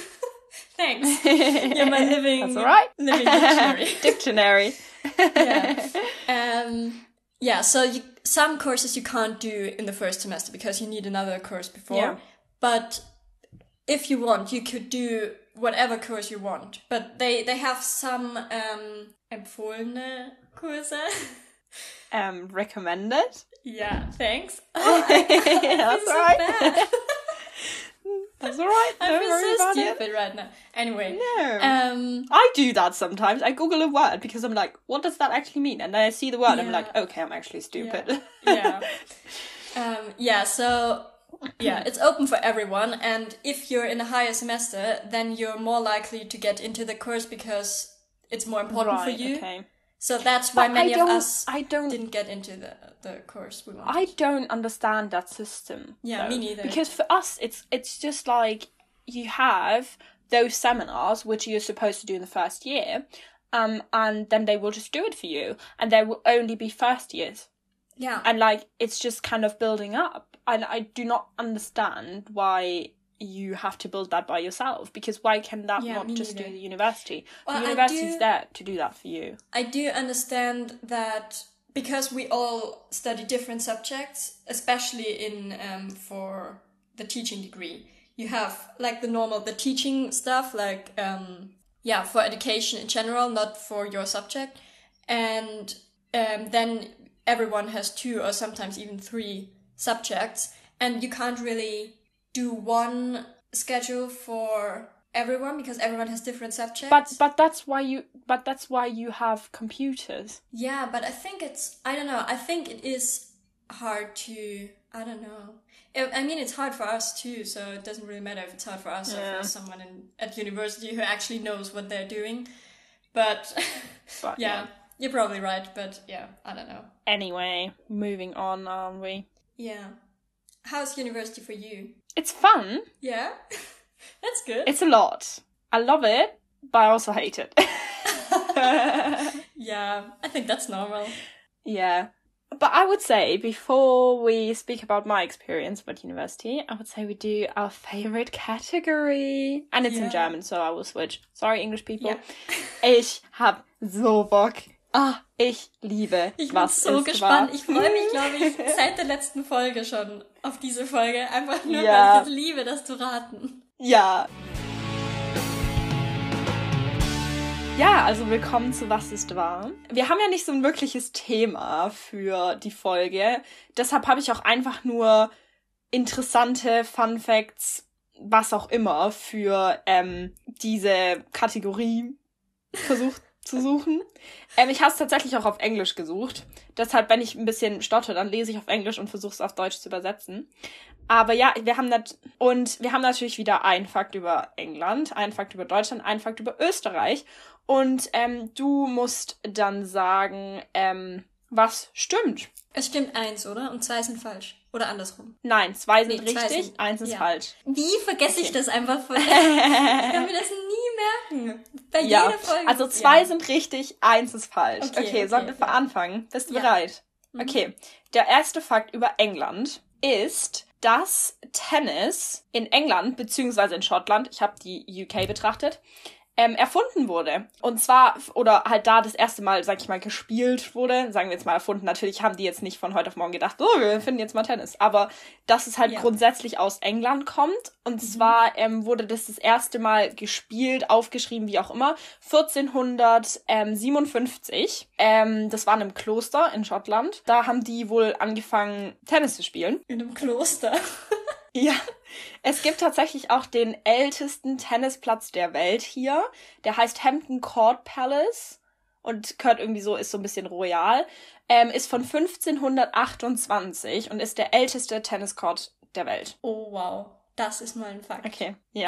Thanks. You're my living, That's all right. living dictionary. Dictionary. Yeah. Um, yeah, so you, some courses you can't do in the first semester because you need another course before. Yeah. But if you want, you could do whatever course you want. But they, they have some um, empfohlene Kurse. Um, recommended. Yeah, thanks. That's so right. bad. That's all right. I Don't feel worry so about stupid it. right now. Anyway. No. Um, I do that sometimes. I Google a word because I'm like, what does that actually mean? And then I see the word and I'm Yeah. like, okay, I'm actually stupid. yeah. Um, yeah, so, yeah, it's open for everyone. And if you're in a higher semester, then you're more likely to get into the course because it's more important Right, for you. okay. So that's why But many I of don't, us I don't didn't get into the, the course we wanted. I don't understand that system. Yeah, though. me neither. Because for us, it's it's just like you have those seminars which you're supposed to do in the first year, um, and then they will just do it for you, and there will only be first years, Yeah. and like it's just kind of building up, and I do not understand why you have to build that by yourself, because why can that Yeah, not me just neither. do the university? Well, I the university's do- there to do that for you. I do understand that because we all study different subjects, especially in um, for the teaching degree, you have like the normal, the teaching stuff, like, um, yeah, for education in general, not for your subject. And um, then everyone has two or sometimes even three subjects, and you can't really do one schedule for everyone because everyone has different subjects. But but that's why you but that's why you have computers. Yeah, but I think it's, I don't know, I think it is hard to, I don't know. I I mean, it's hard for us too, so it doesn't really matter if it's hard for us or Yeah. for someone in, at university who actually knows what they're doing. But, But, yeah, you're probably right, but yeah, I don't know. Anyway, moving on, aren't we? Yeah. How's university for you? It's fun. Yeah? That's good. It's a lot. I love it, but I also hate it. Yeah, I think that's normal. Yeah. But I would say, before we speak about my experience with university, I would say we do our favorite category. And it's Yeah. in German, so I will switch. Sorry, English people. Ja. Ich hab so Bock. Ah, ich liebe, Ich bin was so ist gespannt. wahr. Ich freue mich, glaube ich, seit der letzten Folge schon auf diese Folge. Einfach nur, Ja. weil ich es liebe, das zu raten. Ja. Ja, also willkommen zu Was ist wahr? Wir haben ja nicht so ein wirkliches Thema für die Folge. Deshalb habe ich auch einfach nur interessante Fun Facts, was auch immer, für ähm, diese Kategorie versucht zu suchen. Ähm, ich habe es tatsächlich auch auf Englisch gesucht. Deshalb, wenn ich ein bisschen stotter, dann lese ich auf Englisch und versuche es auf Deutsch zu übersetzen. Aber ja, wir haben nat- und wir haben natürlich wieder einen Fakt über England, einen Fakt über Deutschland, einen Fakt über Österreich. Und ähm, du musst dann sagen, ähm, was stimmt. Es stimmt eins, oder? Und zwei sind falsch. Oder andersrum. Nein, zwei sind Nee, zwei richtig, sind- eins ist ja. falsch. Wie vergesse ich Okay. das einfach von... ich kann mir das nie merken. Bei Ja, jeder Folge. also zwei ja. sind richtig, eins ist falsch. Okay, Okay, okay, sollen wir okay. anfangen? Bist du Ja. bereit? Mhm. Okay, der erste Fakt über England ist, dass Tennis in England, beziehungsweise in Schottland, ich habe die U K betrachtet, ähm, erfunden wurde. Und zwar, oder halt da das erste Mal, sag ich mal, gespielt wurde. Sagen wir jetzt mal erfunden. Natürlich haben die jetzt nicht von heute auf morgen gedacht, oh, wir finden jetzt mal Tennis. Aber dass es halt Ja. grundsätzlich aus England kommt. Und Mhm. zwar ähm, wurde das das erste Mal gespielt, aufgeschrieben, wie auch immer, vierzehnhundertsiebenundfünfzig. Ähm, das war in einem Kloster in Schottland. Da haben die wohl angefangen, Tennis zu spielen. In einem Kloster. Ja, es gibt tatsächlich auch den ältesten Tennisplatz der Welt hier. Der heißt Hampton Court Palace und gehört irgendwie so, ist so ein bisschen royal. Ähm, ist von fünfzehnhundertachtundzwanzig und ist der älteste Tenniscourt der Welt. Oh, wow. Das ist mal ein Fakt. Okay, ja.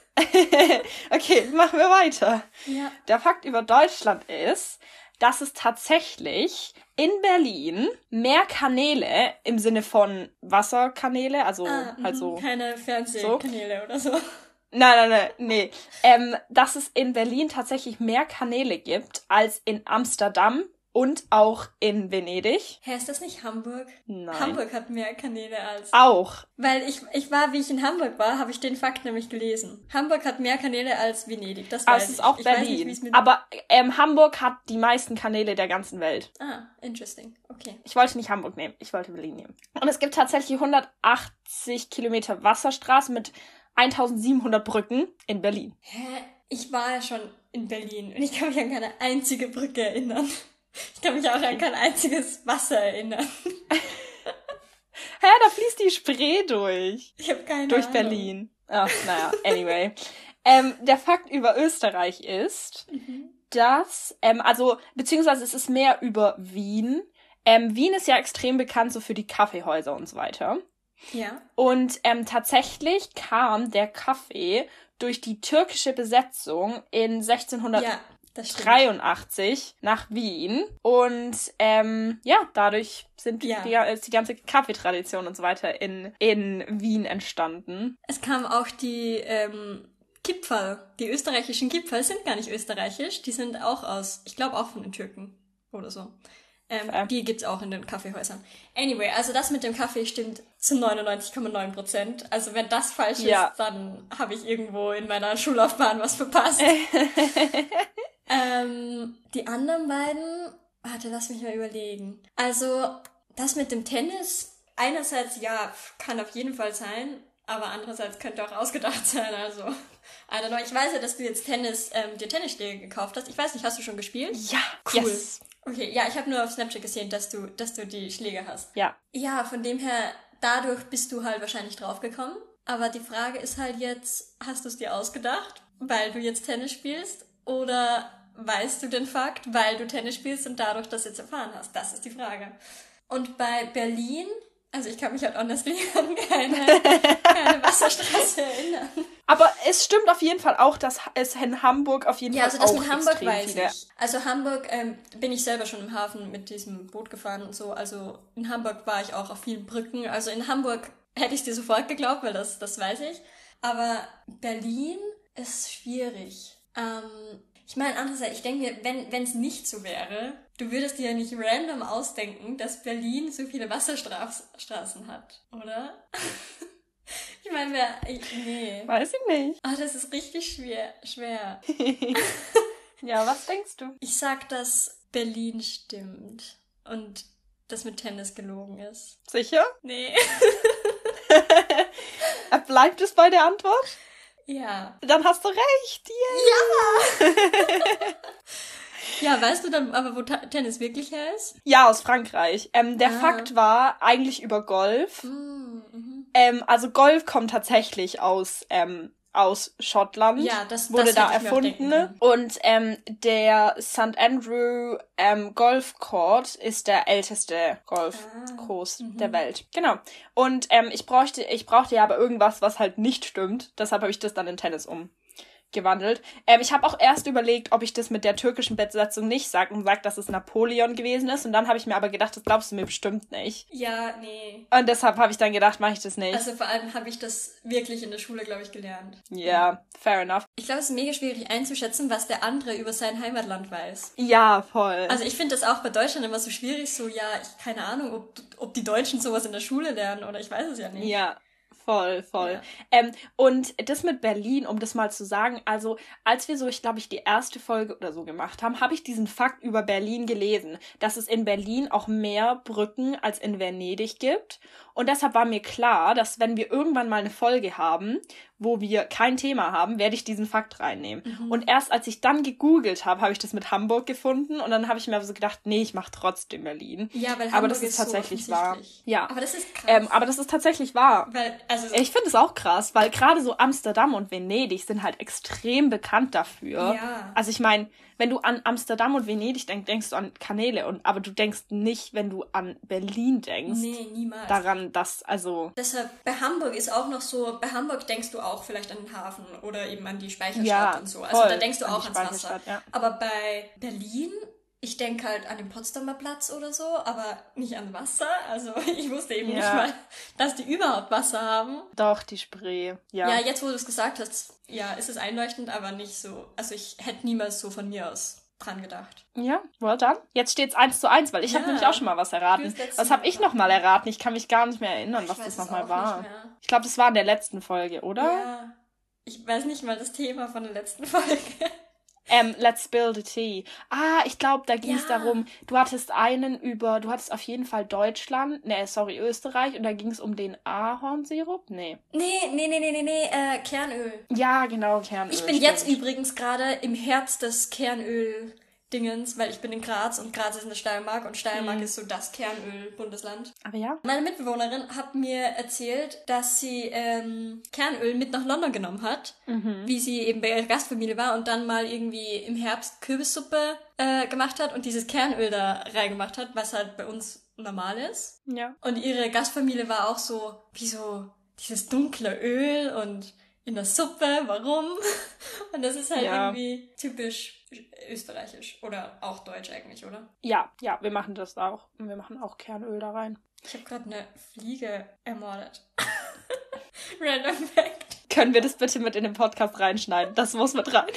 Okay, machen wir weiter. Ja. Der Fakt über Deutschland ist, dass es tatsächlich in Berlin mehr Kanäle im Sinne von Wasserkanäle, also Ah, halt mhm, so... keine Fernsehkanäle oder so. Nein, nein, nein, nee. Ähm, dass es in Berlin tatsächlich mehr Kanäle gibt als in Amsterdam und auch in Venedig. Hä, ist das nicht Hamburg? Nein. Hamburg hat mehr Kanäle als... Auch. Weil ich, ich war, wie ich in Hamburg war, habe ich den Fakt nämlich gelesen. Hamburg hat mehr Kanäle als Venedig, das Aber weiß es ist ich. auch ich weiß Berlin. nicht, wie's mit... Aber ähm, Hamburg hat die meisten Kanäle der ganzen Welt. Ah, interesting. Okay. Ich wollte nicht Hamburg nehmen, ich wollte Berlin nehmen. Und es gibt tatsächlich hundertachtzig Kilometer Wasserstraßen mit eintausendsiebenhundert Brücken in Berlin. Hä? Ich war ja schon in Berlin und ich kann mich an keine einzige Brücke erinnern. Ich kann mich auch an kein einziges Wasser erinnern. Hä, da fließt die Spree durch. Ich habe keine Durch Ahnung. Berlin. Ach, naja, anyway. ähm, der Fakt über Österreich ist, Mhm. dass, ähm, also, beziehungsweise es ist mehr über Wien. Ähm, Wien ist ja extrem bekannt so für die Kaffeehäuser und so weiter. Ja. Und ähm, tatsächlich kam der Kaffee durch die türkische Besetzung in sechzehnhundertdreiundachtzig Ja, das stimmt. nach Wien. Und ähm, ja, dadurch sind Ja. die, ist die ganze Kaffeetradition und so weiter in, in Wien entstanden. Es kam auch die ähm, Kipferl. Die österreichischen Kipferl sind gar nicht österreichisch. Die sind auch aus, ich glaube auch von den Türken oder so. Ähm, Okay. Die gibt's auch in den Kaffeehäusern. Anyway, also das mit dem Kaffee stimmt zu neunundneunzig Komma neun Prozent. Also wenn das falsch Ja. ist, dann habe ich irgendwo in meiner Schullaufbahn was verpasst. ähm, die anderen beiden, warte, lass mich mal überlegen. Also das mit dem Tennis, einerseits ja, kann auf jeden Fall sein, aber andererseits könnte auch ausgedacht sein. Also, I don't know. Ich weiß ja, dass du jetzt Tennis, ähm, dir Tennisschläge gekauft hast. Ich weiß nicht, hast du schon gespielt? Ja, Cool. yes. Okay, ja, ich habe nur auf Snapchat gesehen, dass du, dass du die Schläge hast. Ja. Ja, von dem her, dadurch bist du halt wahrscheinlich draufgekommen. Aber die Frage ist halt jetzt, hast du es dir ausgedacht, weil du jetzt Tennis spielst? Oder weißt du den Fakt, weil du Tennis spielst und dadurch das jetzt erfahren hast? Das ist die Frage. Und bei Berlin, also ich kann mich halt honestly an keine, keine Wasserstraße erinnern. Aber es stimmt auf jeden Fall auch, dass es in Hamburg auf jeden Ja, Fall also das auch mit Hamburg extrem weiß viele... ich. Also Hamburg ähm, bin ich selber schon im Hafen mit diesem Boot gefahren und so. Also in Hamburg war ich auch auf vielen Brücken. Also in Hamburg hätte ich dir sofort geglaubt, weil das, das weiß ich. Aber Berlin ist schwierig. Ähm, ich meine, andererseits, ich denke mir, wenn wenn es nicht so wäre, du würdest dir ja nicht random ausdenken, dass Berlin so viele Wasserstraßen hat, oder? Ich meine, wer... ich- Nee. Weiß ich nicht. Ah, das ist richtig schwer. schwer. Ja, was denkst du? Ich sag, dass Berlin stimmt und das mit Tennis gelogen ist. Sicher? Nee. Bleibt es bei der Antwort? Ja. Dann hast du recht. Yeah. Ja! Ja, weißt du dann aber, wo Ta- Tennis wirklich her ist? Ja, aus Frankreich. Ähm, der Ah. Fakt war eigentlich über Golf. Mm, mhm. Ähm, also Golf kommt tatsächlich aus, ähm, aus Schottland. Ja, das, wurde das da hätte ich mir auch denken erfunden. können. Und ähm, der Sankt Andrew ähm, Golf Court ist der älteste Golfkurs Ah, mhm. der Welt. Genau. Und ähm, ich bräuchte, ich brauchte ja aber irgendwas, was halt nicht stimmt. Deshalb habe ich das dann in Tennis um. gewandelt. Ähm, ich habe auch erst überlegt, ob ich das mit der türkischen Besetzung nicht sage und sage, dass es Napoleon gewesen ist. Und dann habe ich mir aber gedacht, das glaubst du mir bestimmt nicht. Ja, nee. Und deshalb habe ich dann gedacht, mache ich das nicht. Also vor allem habe ich das wirklich in der Schule, glaube ich, gelernt. Ja, fair enough. Ich glaube, es ist mega schwierig einzuschätzen, was der andere über sein Heimatland weiß. Ja, voll. Also ich finde das auch bei Deutschland immer so schwierig, so, ja, ich keine Ahnung, ob, ob die Deutschen sowas in der Schule lernen oder ich weiß es ja nicht. Ja. Voll, voll. Ja. Ähm, und das mit Berlin, um das mal zu sagen, also als wir so, ich glaube, ich die erste Folge oder so gemacht haben, habe ich diesen Fakt über Berlin gelesen, dass es in Berlin auch mehr Brücken als in Venedig gibt. Und deshalb war mir klar, dass wenn wir irgendwann mal eine Folge haben, wo wir kein Thema haben, werde ich diesen Fakt reinnehmen. Mhm. Und erst als ich dann gegoogelt habe, habe ich das mit Hamburg gefunden und dann habe ich mir so gedacht, nee, ich mache trotzdem Berlin. Ja, weil Hamburg aber das ist ist tatsächlich so wahr. offensichtlich. Ja. Aber das ist krass. Ähm, aber das ist tatsächlich wahr. weil, also, Ich finde es auch krass, weil gerade so Amsterdam und Venedig sind halt extrem bekannt dafür. Ja. Also ich meine, wenn du an Amsterdam und Venedig denkst, denkst du an Kanäle, und aber du denkst nicht, wenn du an Berlin denkst, nee, niemals. daran, dass, also... Deshalb, bei Hamburg ist auch noch so, bei Hamburg denkst du auch vielleicht an den Hafen oder eben an die Speicherstadt Ja, und so. Also voll, da denkst du an auch die ans Wasser. Speicherstadt, ja. Aber bei Berlin, ich denke halt an den Potsdamer Platz oder so, aber nicht an Wasser. Also ich wusste eben Ja. nicht mal, dass die überhaupt Wasser haben. Doch, die Spree, ja. Ja, jetzt wo du es gesagt hast, ja, ist es einleuchtend, aber nicht so. Also ich hätte niemals so von mir aus dran gedacht. Ja, well done. Jetzt steht's eins zu eins, weil ich Ja. habe nämlich auch schon mal was erraten. Du hast letztes Was Mal habe ich erraten. nochmal erraten? Ich kann mich gar nicht mehr erinnern, Ich was weiß das es nochmal auch war. nicht mehr. Ich glaube, das war in der letzten Folge, oder? Ja, ich weiß nicht mal das Thema von der letzten Folge. Ähm, Let's Build a Tea. Ah, ich glaube, da ging es Ja. darum, du hattest einen über, du hattest auf jeden Fall Deutschland, ne, sorry, Österreich, und da ging es um den Ahornsirup? Nee. Nee, nee, nee, nee, nee, nee, äh, Kernöl. Ja, genau, Kernöl. Ich bin jetzt stimmt. übrigens gerade im Herz des Kernöl-Dingens, weil ich bin in Graz und Graz ist in der Steiermark und Steiermark Mhm. ist so das Kernöl-Bundesland. Aber ja. Meine Mitbewohnerin hat mir erzählt, dass sie ähm, Kernöl mit nach London genommen hat, Mhm. wie sie eben bei ihrer Gastfamilie war und dann mal irgendwie im Herbst Kürbissuppe äh, gemacht hat und dieses Kernöl da reingemacht hat, was halt bei uns normal ist. Ja. Und ihre Gastfamilie war auch so, wie so dieses dunkle Öl und in der Suppe, warum? Und das ist halt Ja. irgendwie typisch österreichisch oder auch deutsch eigentlich, oder? Ja, ja, wir machen das auch. Und wir machen auch Kernöl da rein. Ich habe gerade eine Fliege ermordet. Random Fact. Können wir das bitte mit in den Podcast reinschneiden? Das muss mit rein.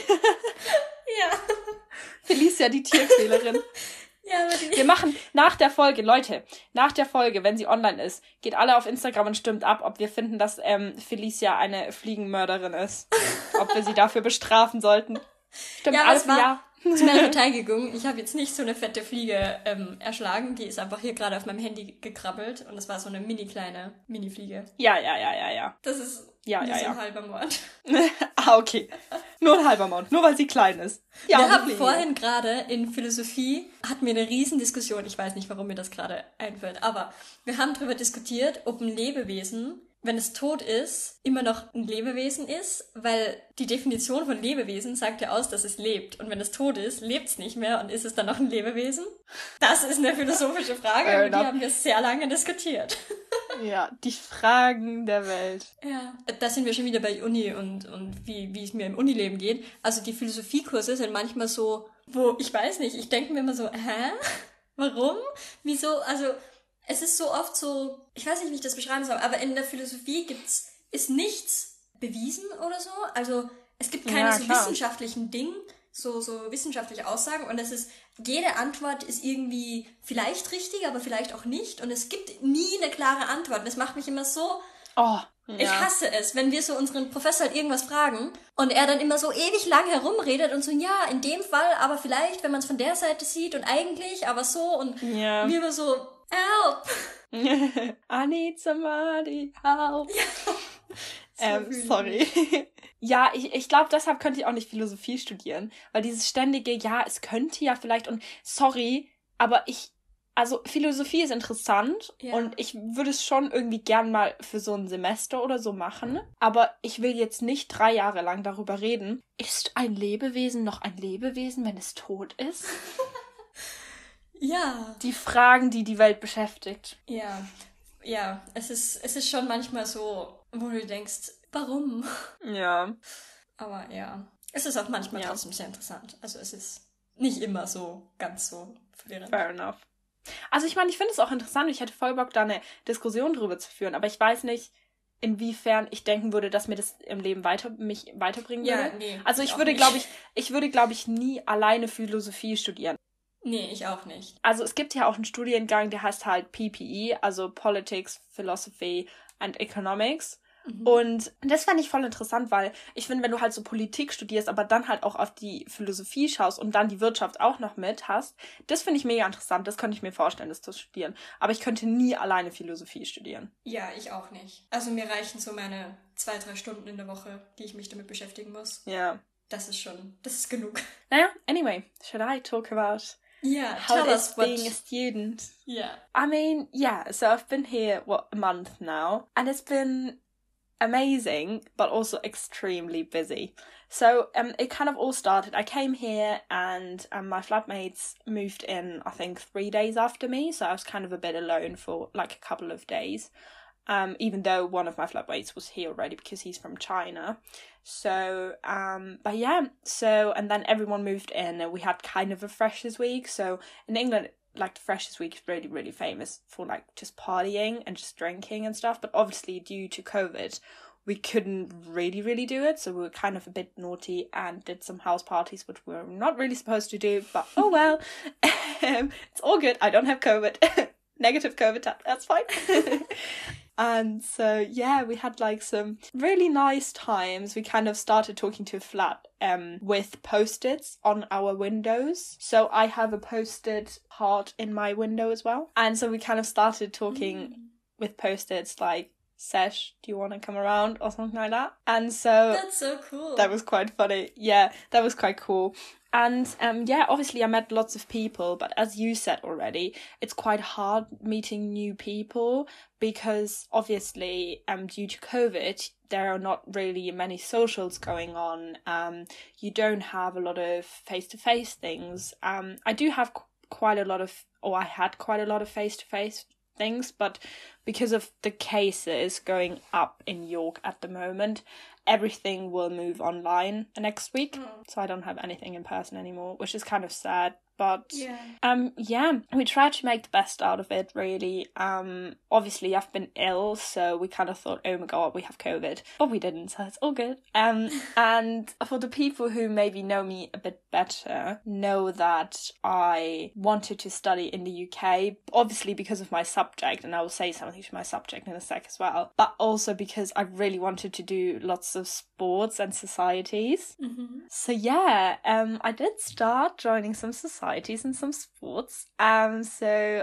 Ja. Felicia, die Tierquälerin. Ja, aber die... Wir machen nach der Folge, Leute, nach der Folge, wenn sie online ist, geht alle auf Instagram und stimmt ab, ob wir finden, dass ähm, Felicia eine Fliegenmörderin ist. Ob wir sie dafür bestrafen sollten. Stimmt Ja, alles, was war- ja. Zu meiner Verteidigung, ich habe jetzt nicht so eine fette Fliege ähm, erschlagen, die ist einfach hier gerade auf meinem Handy gekrabbelt und das war so eine mini kleine Mini-Fliege. Ja, ja, ja, ja, ja. Das ist Ja, wie ja, so ja. ein halber Mord. Ah, okay. Nur ein halber Mond, nur weil sie klein ist. Ja, Wir eine haben Fliege. vorhin gerade in Philosophie, hatten wir eine Riesendiskussion, ich weiß nicht, warum mir das gerade einfällt, aber wir haben darüber diskutiert, ob ein Lebewesen, wenn es tot ist, immer noch ein Lebewesen ist, weil die Definition von Lebewesen sagt ja aus, dass es lebt. Und wenn es tot ist, lebt es nicht mehr und ist es dann noch ein Lebewesen? Das ist eine philosophische Frage, Fair über die enough. haben wir sehr lange diskutiert. Ja, die Fragen der Welt. Ja. Da sind wir schon wieder bei Uni und, und wie, wie es mir im Unileben geht. Also die Philosophiekurse sind manchmal so, wo, ich weiß nicht, ich denke mir immer so, hä? Warum? Wieso? Also, es ist so oft so, ich weiß nicht, wie ich das beschreiben soll, aber in der Philosophie gibt's, ist nichts bewiesen oder so. Also, es gibt keine Ja, so klar. wissenschaftlichen Dinge, so, so wissenschaftliche Aussagen und es ist, jede Antwort ist irgendwie vielleicht richtig, aber vielleicht auch nicht und es gibt nie eine klare Antwort. Und das macht mich immer so, Oh, ich ja. hasse es, wenn wir so unseren Professor halt irgendwas fragen und er dann immer so ewig lang herumredet und so, ja, in dem Fall, aber vielleicht, wenn man es von der Seite sieht und eigentlich, aber so und Ja. wir immer so, help! I need somebody help. ähm, sorry. Ja, ich, ich glaube, deshalb könnte ich auch nicht Philosophie studieren, weil dieses ständige, ja, es könnte ja vielleicht und sorry, aber ich, also Philosophie ist interessant Ja. und ich würde es schon irgendwie gern mal für so ein Semester oder so machen, aber ich will jetzt nicht drei Jahre lang darüber reden. Ist ein Lebewesen noch ein Lebewesen, wenn es tot ist? Ja. Die Fragen, die die Welt beschäftigt. Ja. Ja, es ist, es ist schon manchmal so, wo du denkst, warum? Ja. Aber ja, es ist auch manchmal Ja. trotzdem sehr interessant. Also es ist nicht immer so ganz so verwirrend. Fair enough. Also ich meine, ich finde es auch interessant. Ich hätte voll Bock, da eine Diskussion drüber zu führen. Aber ich weiß nicht, inwiefern ich denken würde, dass mir das im Leben weiter, mich weiterbringen würde. Ja, nee. Also ich auch würde, nicht. glaube ich, ich würde, glaube ich, nie alleine Philosophie studieren. Nee, ich auch nicht. Also es gibt ja auch einen Studiengang, der heißt halt P P E, also Politics, Philosophy and Economics. Mhm. Und das fände ich voll interessant, weil ich finde, wenn du halt so Politik studierst, aber dann halt auch auf die Philosophie schaust und dann die Wirtschaft auch noch mit hast, das finde ich mega interessant. Das könnte ich mir vorstellen, das zu studieren. Aber ich könnte nie alleine Philosophie studieren. Ja, ich auch nicht. Also mir reichen so meine zwei, drei Stunden in der Woche, die ich mich damit beschäftigen muss. Ja. Das ist schon, das ist genug. Naja, anyway, should I talk about Yeah, how tell it us is what... being a student? Yeah. I mean, yeah, so I've been here, what, a month now, and it's been amazing, but also extremely busy. So um, it kind of all started, I came here and um, my flatmates moved in, I think, three days after me, so I was kind of a bit alone for like a couple of days. Um, even though one of my flatmates was here already because he's from China. So, um, but yeah, so, and then everyone moved in and we had kind of a Freshers Week. So in England, like the Freshers Week is really, really famous for like just partying and just drinking and stuff. But obviously due to COVID, we couldn't really, really do it. So we were kind of a bit naughty and did some house parties, which we were not really supposed to do. But oh well, it's all good. I don't have COVID. Negative COVID, that's fine. And so, yeah, we had like some really nice times. We kind of started talking to a flat um, with post-its on our windows. So I have a post-it heart in my window as well. And so we kind of started talking mm. with post-its like, Sesh, do you want to come around or something like that? And so... That's so cool. That was quite funny. Yeah, that was quite cool. And um, yeah, obviously I met lots of people, but as you said already, it's quite hard meeting new people because obviously um, due to COVID, there are not really many socials going on. Um, you don't have a lot of face-to-face things. Um, I do have qu- quite a lot of, or I had quite a lot of face-to-face things, but because of the cases going up in York at the moment, everything will move online next week. Mm. So I don't have anything in person anymore, which is kind of sad. But yeah. um yeah, we tried to make the best out of it, really. Um obviously I've been ill, so we kind of thought, oh my god, we have COVID. But we didn't, so it's all good. Um and for the people who maybe know me a bit better, know that I wanted to study in the U K, obviously because of my subject, and I will say something to my subject in a sec as well, but also because I really wanted to do lots of sports and societies. Mm-hmm. So yeah, um I did start joining some societies and some sports. Um, so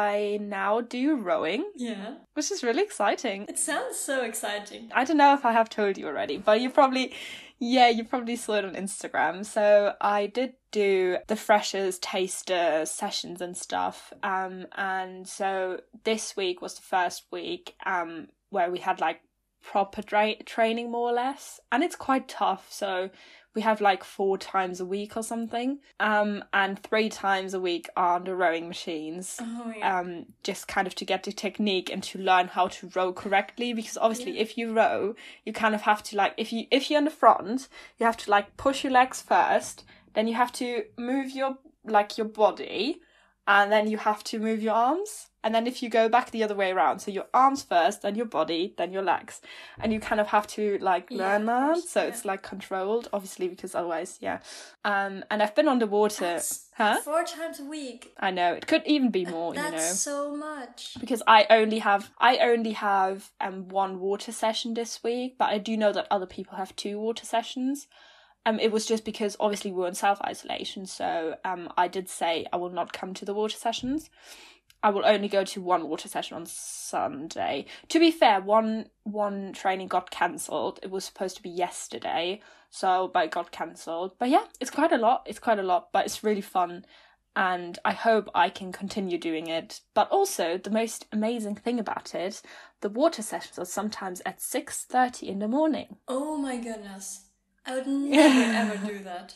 I now do rowing. Yeah. Which is really exciting. It sounds so exciting. I don't know if I have told you already, but you probably, yeah, you probably saw it on Instagram. So I did do the freshers taster sessions and stuff. Um, and so this week was the first week, um, where we had like proper dra- training more or less. And it's quite tough. So we have like four times a week or something, um, and three times a week are the rowing machines, oh, yeah. um, just kind of to get the technique and to learn how to row correctly. Because obviously, yeah. if you row, you kind of have to like if you if you're in the front, you have to like push your legs first, then you have to move your like your body, and then you have to move your arms. And then if you go back the other way around, so your arms first, then your body, then your legs. And you kind of have to, like, learn yeah, that. So yeah. it's, like, controlled, obviously, because otherwise, yeah. Um, and I've been on the water. That's huh? Four times a week. I know. It could even be more, That's you know. That's so much. Because I only have, I only have um one water session this week. But I do know that other people have two water sessions. Um, it was just because, obviously, we were in self-isolation. So um, I did say I will not come to the water sessions. I will only go to one water session on Sunday. To be fair, one one training got cancelled. It was supposed to be yesterday, so but it got cancelled. But yeah, it's quite a lot. It's quite a lot, but it's really fun. And I hope I can continue doing it. But also, the most amazing thing about it, the water sessions are sometimes at six thirty in the morning. Oh my goodness. I would never ever do that.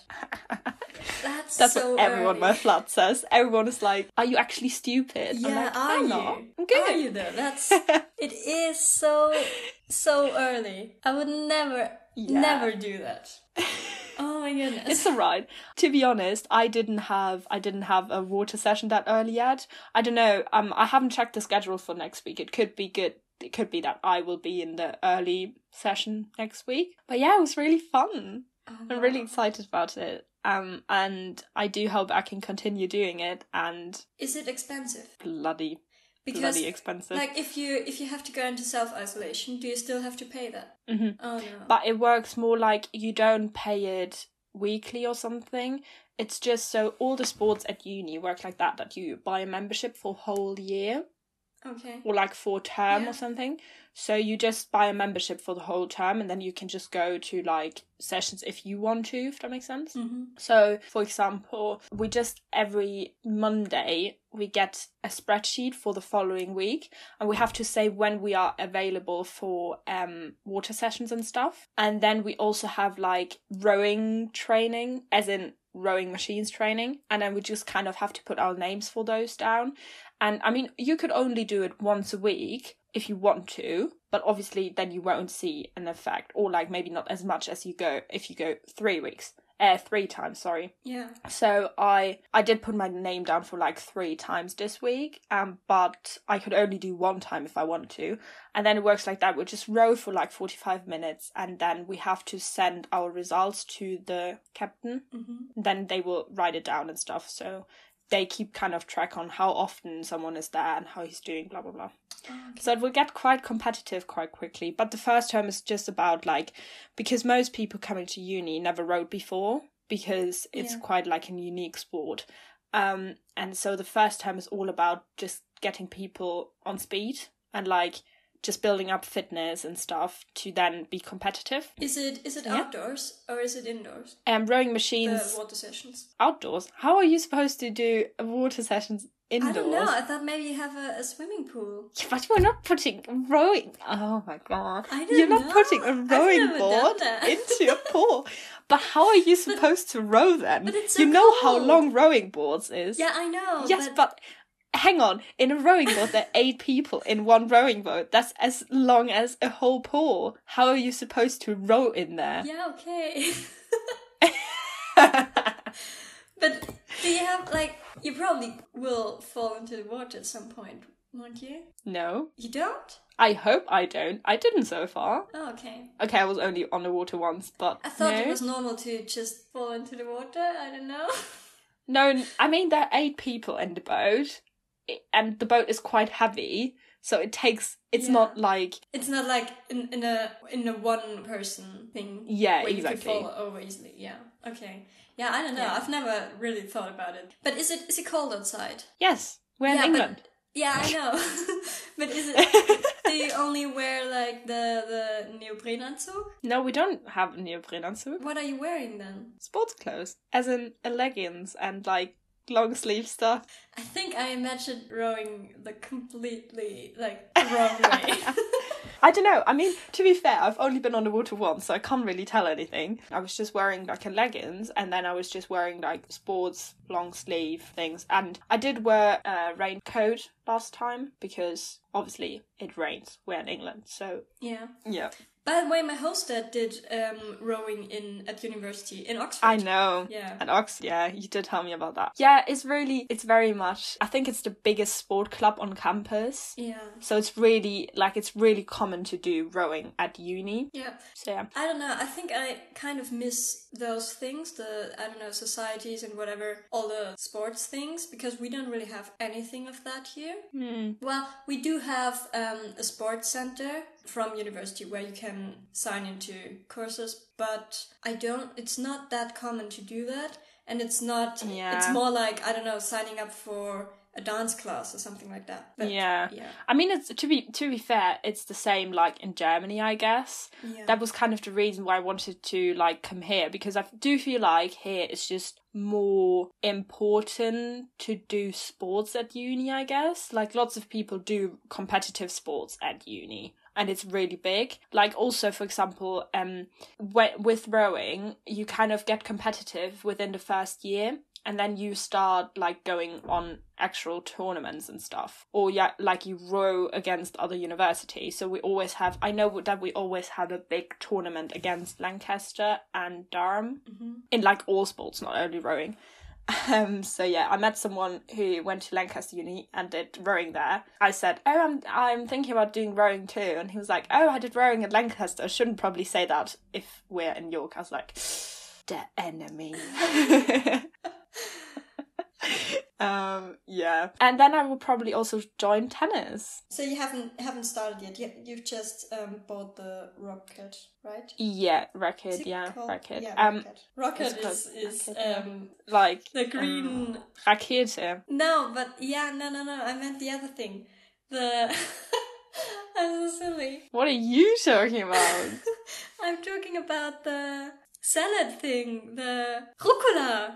That's, That's so what everyone early. in my flat says. Everyone is like, are you actually stupid? Yeah, I'm like, are I'm you? not. I'm good. Are you though? That's it is so so early. I would never Yeah. never do that. Oh my goodness. It's alright. To be honest, I didn't have I didn't have a water session that early yet. I don't know. Um, I haven't checked the schedule for next week. It could be good. It could be that I will be in the early session next week. But yeah, it was really fun. Oh, I'm really excited about it. Um, and I do hope I can continue doing it. And Is it expensive? bloody, Because bloody expensive. like if you if you have to go into self isolation, do you still have to pay that? Mhm. Oh no. But it works more like you don't pay it weekly or something. It's just so all the sports at uni work like that, that you buy a membership for a whole year Okay. or like for a term Yeah. or something. So you just buy a membership for the whole term and then you can just go to like sessions if you want to, if that makes sense. Mm-hmm. So, for example, we just every Monday we get a spreadsheet for the following week and we have to say when we are available for um water sessions and stuff. And then we also have like rowing training, as in rowing machines training, and then we just kind of have to put our names for those down. And I mean, you could only do it once a week if you want to, but obviously then you won't see an effect, or like maybe not as much as you go if you go three weeks. Uh, three times, sorry. Yeah. So I I did put my name down for like three times this week, um, but I could only do one time if I wanted to. And then it works like that. We just row for like forty-five minutes and then we have to send our results to the captain. Mm-hmm. Then they will write it down and stuff. So they keep kind of track on how often someone is there and how he's doing, blah, blah, blah. Oh, okay. So it will get quite competitive quite quickly. But the first term is just about like, because most people coming to uni never rowed before, because it's Yeah. quite like a unique sport. Um, and so the first term is all about just getting people on speed and like just building up fitness and stuff to then be competitive. Is it is it Yeah. outdoors or is it indoors? And rowing The machines water sessions. outdoors. How are you supposed to do water sessions indoors? I don't know. I thought maybe you have a, a swimming pool. Yeah, but we're not putting rowing. Oh my god! I don't You're not know. putting a I've rowing never board done that. into a pool. But how are you supposed to row then? but it's so you know how cold. long rowing boards is. Yeah, I know. Yes, but, but hang on. In a rowing boat, there are eight people in one rowing boat. That's as long as a whole pool. How are you supposed to row in there? yeah, okay. But do you have like you probably will fall into the water at some point, won't you? No, You don't? I hope I don't. I didn't so far. Oh, okay. Okay, I was only on the water once, but I thought no. it was normal to just fall into the water. I don't know. No, n- I mean there are eight people in the boat, i- and the boat is quite heavy, so it takes. It's Yeah. not like It's not like in, in a in a one person thing. Yeah, where exactly. You could fall over easily. Yeah. Okay. Yeah, I don't know. Yeah. I've never really thought about it. But is it is it cold outside? yes, we're yeah, in England. But, yeah, I know. But is it? Do you only wear like the the neoprenanzug? No, we don't have neoprenanzug. What are you wearing then? Sports clothes, as in a leggings and like long sleeve stuff. I think I imagined rowing the completely like wrong way. I don't know. I mean, to be fair, I've only been on the water once, so I can't really tell anything. I was just wearing like a leggings, and then I was just wearing like sports long sleeve things. And I did wear a raincoat last time because obviously it rains. We're in England, so Yeah. yeah. By the way, my host dad did um, rowing in at university in Oxford. I know. Yeah. And Oxford, yeah, you did tell me about that. Yeah, it's really, it's very much, I think it's the biggest sport club on campus. Yeah. So it's really, like, it's really common to do rowing at uni. Yeah. So yeah. I don't know. I think I kind of miss those things, the, I don't know, societies and whatever, all the sports things, because we don't really have anything of that here. Hmm. Well, we do have um, a sports center from university where you can sign into courses, but I don't, it's not that common to do that. And it's not, Yeah. it's more like, I don't know, signing up for a dance class or something like that. But, yeah. yeah. I mean, it's to be to be fair, it's the same like in Germany, I guess. Yeah. That was kind of the reason why I wanted to like come here, because I do feel like here it's just more important to do sports at uni, I guess. Like lots of people do competitive sports at uni. And it's really big. Like also, for example, um, w- with rowing, you kind of get competitive within the first year. And then you start like going on actual tournaments and stuff. Or yeah, like you row against other universities. So we always have, I know that we always had a big tournament against Lancaster and Durham. Mm-hmm. In like all sports, not only rowing. Um, so yeah, I met someone who went to Lancaster Uni and did rowing there. I said, oh, I'm I'm thinking about doing rowing too. And he was like, oh, I did rowing at Lancaster. I shouldn't probably say that if we're in York. I was like, the enemy. um, yeah. And then I will probably also join tennis. So you haven't haven't started yet. You, you've just um, bought the racket, right? Yeah, racket, yeah, called? racket. Yeah, um, racket. Racket it's is, is racket, um, yeah. Like the green... Um, Rakete. No, but yeah, no, no, no. I meant the other thing. The... I'm so silly. What are you talking about? I'm talking about the salad thing. The rucola.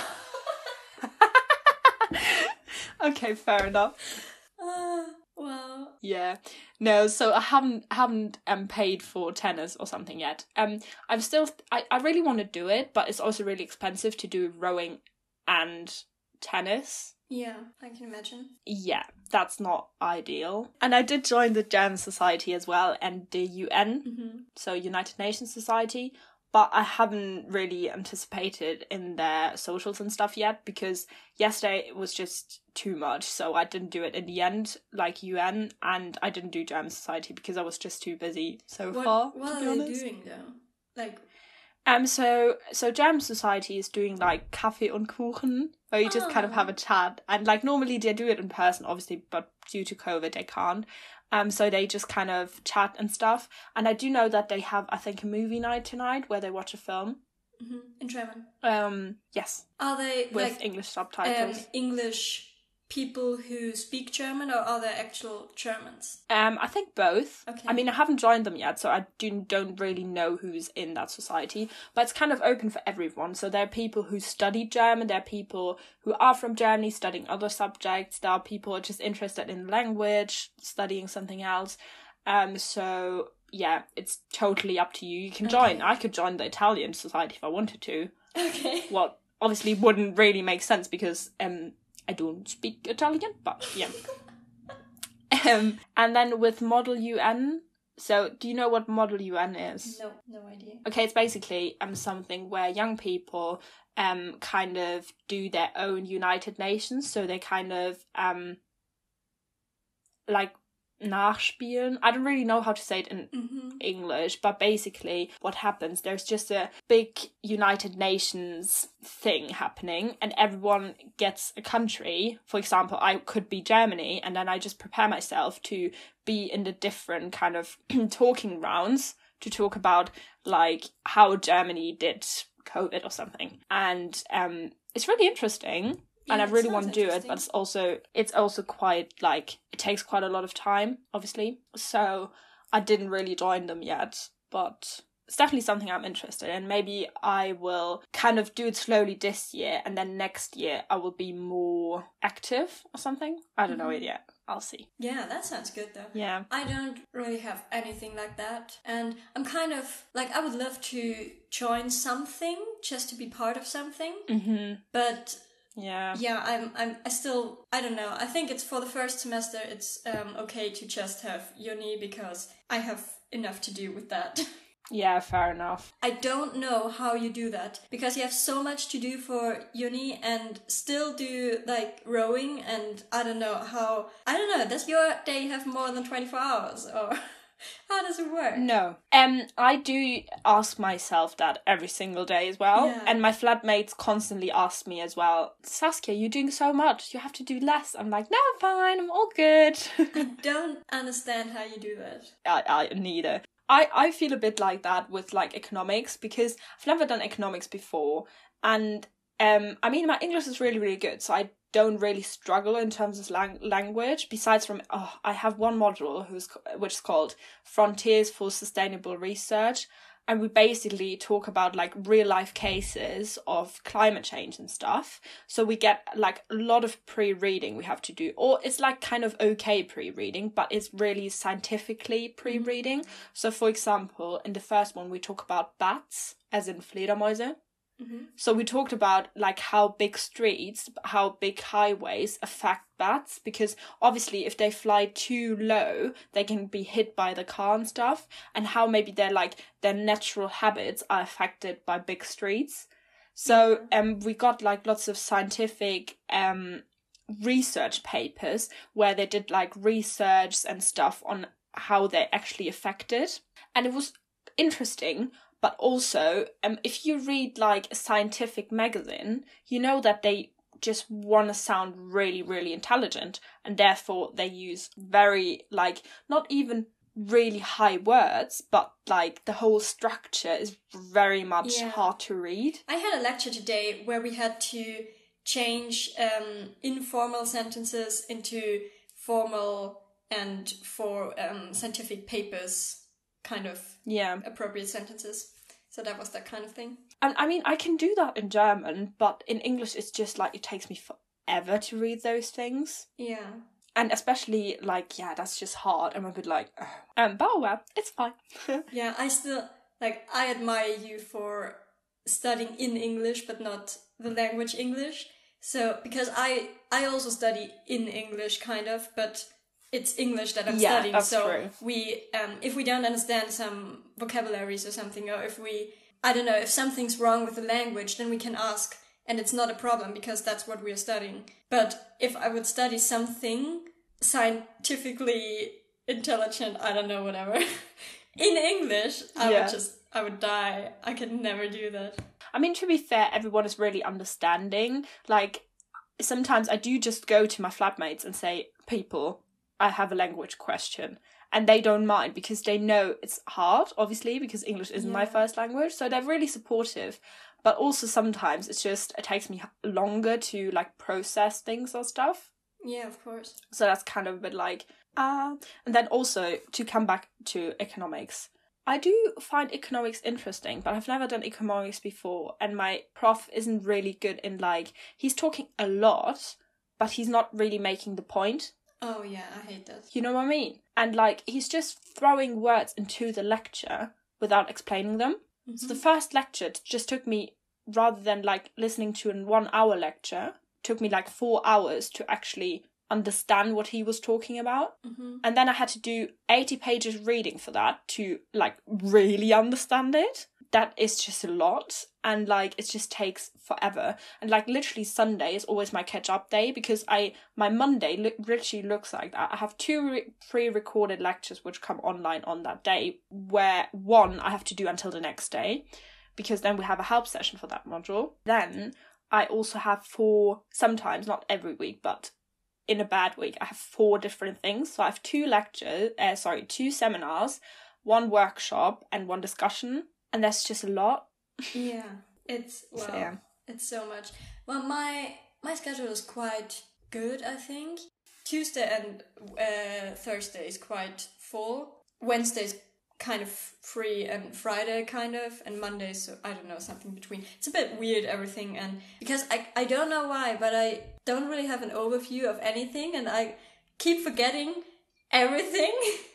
Okay, fair enough. Ah, wow. Yeah. No, so I haven't haven't um paid for tennis or something yet. Um I'm still I, I really want to do it, but it's also really expensive to do rowing and tennis. Yeah, I can imagine. Yeah, that's not ideal. And I did join the German Society as well and the U N, Mm-hmm. so United Nations Society. But I haven't really anticipated in their socials and stuff yet, because yesterday it was just too much. So I didn't do it in the end, like U N, and I didn't do German Society because I was just too busy so What, far. what to are be they honest. doing though? Like, Um, so so German Society is doing like Kaffee und Kuchen, where you just kind of have a chat, and like normally they do it in person, obviously, but due to COVID they can't. Um, so they just kind of chat and stuff. And I do know that they have, I think, a movie night tonight where they watch a film. mm-hmm. In German. Um, yes. Are they With like English subtitles. Um, English people who speak German, or are they actual Germans? Um, I think both. Okay. I mean, I haven't joined them yet, so I do, don't really know who's in that society. But it's kind of open for everyone. So there are people who study German, there are people who are from Germany studying other subjects, there are people who are just interested in language, studying something else. Um, so yeah, it's totally up to you. You can join. Okay. I could join the Italian society if I wanted to. Okay. Well, obviously wouldn't really make sense because um. I don't speak Italian, but yeah. um, and then with Model U N, so do you know what Model U N is? No, no idea. Okay, it's basically um something where young people um kind of do their own United Nations, so they kind of um like nachspielen. I don't really know how to say it in mm-hmm. English, but basically what happens, there's just a big United Nations thing happening and everyone gets a country. For example, I could be Germany, and then I just prepare myself to be in the different kind of talking rounds to talk about like how Germany did COVID or something. And um it's really interesting. Yeah, and I really sounds want to do it, but it's also it's also quite like it takes quite a lot of time, obviously. So I didn't really join them yet, but it's definitely something I'm interested in. Maybe I will kind of do it slowly this year, and then next year I will be more active or something. I don't mm-hmm. know it yet. I'll see. Yeah, that sounds good though. Yeah. I don't really have anything like that. And I'm kind of like, I would love to join something just to be part of something. Mm-hmm. But yeah. Yeah, I'm I'm I still I don't know. I think it's for the first semester it's um okay to just have uni because I have enough to do with that. Yeah, fair enough. I don't know how you do that because you have so much to do for uni and still do like rowing, and I don't know how I don't know, does your day have more than twenty-four hours, or how does it work? No. Um, I do ask myself that every single day as well. Yeah. And my flatmates constantly ask me as well, Saskia, you're doing so much. You have to do less. I'm like, no, I'm fine. I'm all good. I don't understand how you do that. I, I neither. I, I feel a bit like that with like economics because I've never done economics before. And um, I mean, my English is really, really good. So I don't really struggle in terms of lang- language. Besides from, oh, I have one module who's which is called Frontiers for Sustainable Research. And we basically talk about like real life cases of climate change and stuff. So we get like a lot of pre-reading we have to do. Or it's like kind of okay pre-reading, but it's really scientifically pre-reading. Mm-hmm. So for example, in the first one, we talk about bats, as in Fledermäuse. Mm-hmm. So we talked about like how big streets, how big highways affect bats, because obviously if they fly too low, they can be hit by the car and stuff, and how maybe their like their natural habits are affected by big streets. So um we got like lots of scientific um research papers where they did like research and stuff on how they're actually affected, and it was interesting. But also, um, if you read like a scientific magazine, you know that they just want to sound really, really intelligent, and therefore they use very like not even really high words, but like the whole structure is very much yeah. hard to read. I had a lecture today where we had to change um, informal sentences into formal and for um, scientific papers kind of yeah appropriate sentences. So that was that kind of thing. And I mean, I can do that in German, but in English it's just like it takes me forever to read those things. Yeah. And especially like, yeah, that's just hard. I'm a bit like, ugh. um, but oh well, it's fine. Yeah, I still, like, I admire you for studying in English, but not the language English. So, because I, I also study in English, kind of, but it's English that I'm yeah, studying, that's so true. we, um, if we don't understand some vocabularies or something, or if we, I don't know, if something's wrong with the language, then we can ask, and it's not a problem because that's what we are studying. But if I would study something scientifically intelligent, I don't know, whatever, in English, I yeah. would just, I would die. I could never do that. I mean, to be fair, everyone is really understanding. Like, sometimes I do just go to my flatmates and say, people, I have a language question, and they don't mind because they know it's hard, obviously, because English isn't yeah. my first language, so they're really supportive. But also sometimes it's just, it takes me longer to like process things or stuff. Yeah, of course. So that's kind of a bit like, ah. Uh... And then also, to come back to economics, I do find economics interesting, but I've never done economics before, and my prof isn't really good in like, he's talking a lot, but he's not really making the point. Oh yeah, I hate that. You know what I mean? And like, he's just throwing words into the lecture without explaining them. Mm-hmm. So the first lecture just took me, rather than like listening to a one hour lecture, took me like four hours to actually understand what he was talking about. Mm-hmm. And then I had to do eighty pages reading for that to like really understand it. That is just a lot, and like it just takes forever. And like literally Sunday is always my catch up day, because I my Monday li- literally looks like that. I have two re- pre-recorded lectures which come online on that day, where one I have to do until the next day, because then we have a help session for that module. Then I also have four, sometimes not every week, but in a bad week I have four different things. So I have two lectures, uh, sorry, two seminars, one workshop, and one discussion. And that's just a lot. Yeah, it's, well, so, yeah. It's so much. Well, my my schedule is quite good, I think. Tuesday and uh, Thursday is quite full. Wednesday's kind of free, and Friday kind of, and Monday, so I don't know, something between. It's a bit weird, everything, and because I, I don't know why, but I don't really have an overview of anything, and I keep forgetting everything.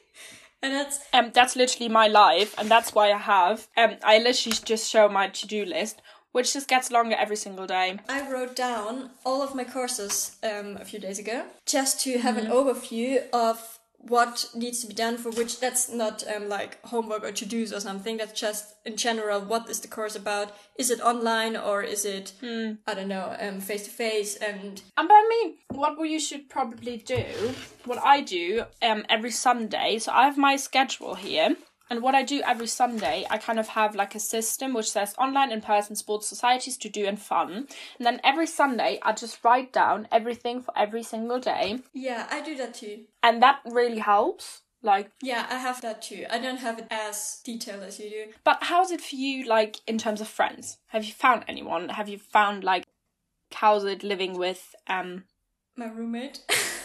And that's um that's literally my life, and that's why I have um I literally just show my to-do list, which just gets longer every single day. I wrote down all of my courses um a few days ago, just to have mm-hmm. an overview of what needs to be done for which. That's not um like homework or to-dos or something, that's just in general, what is the course about? Is it online, or is it mm. I don't know, um face to face? And and by me, what you should probably do, what I do um every Sunday, so I have my schedule here, and what I do every Sunday, I kind of have like a system which says online, in-person, sports, societies, to do, and fun. And then every Sunday, I just write down everything for every single day. Yeah, I do that too. And that really helps. Like, yeah, I have that too. I don't have it as detailed as you do. But how's it for you, like, in terms of friends? Have you found anyone? Have you found, like, how's it living with um My roommate.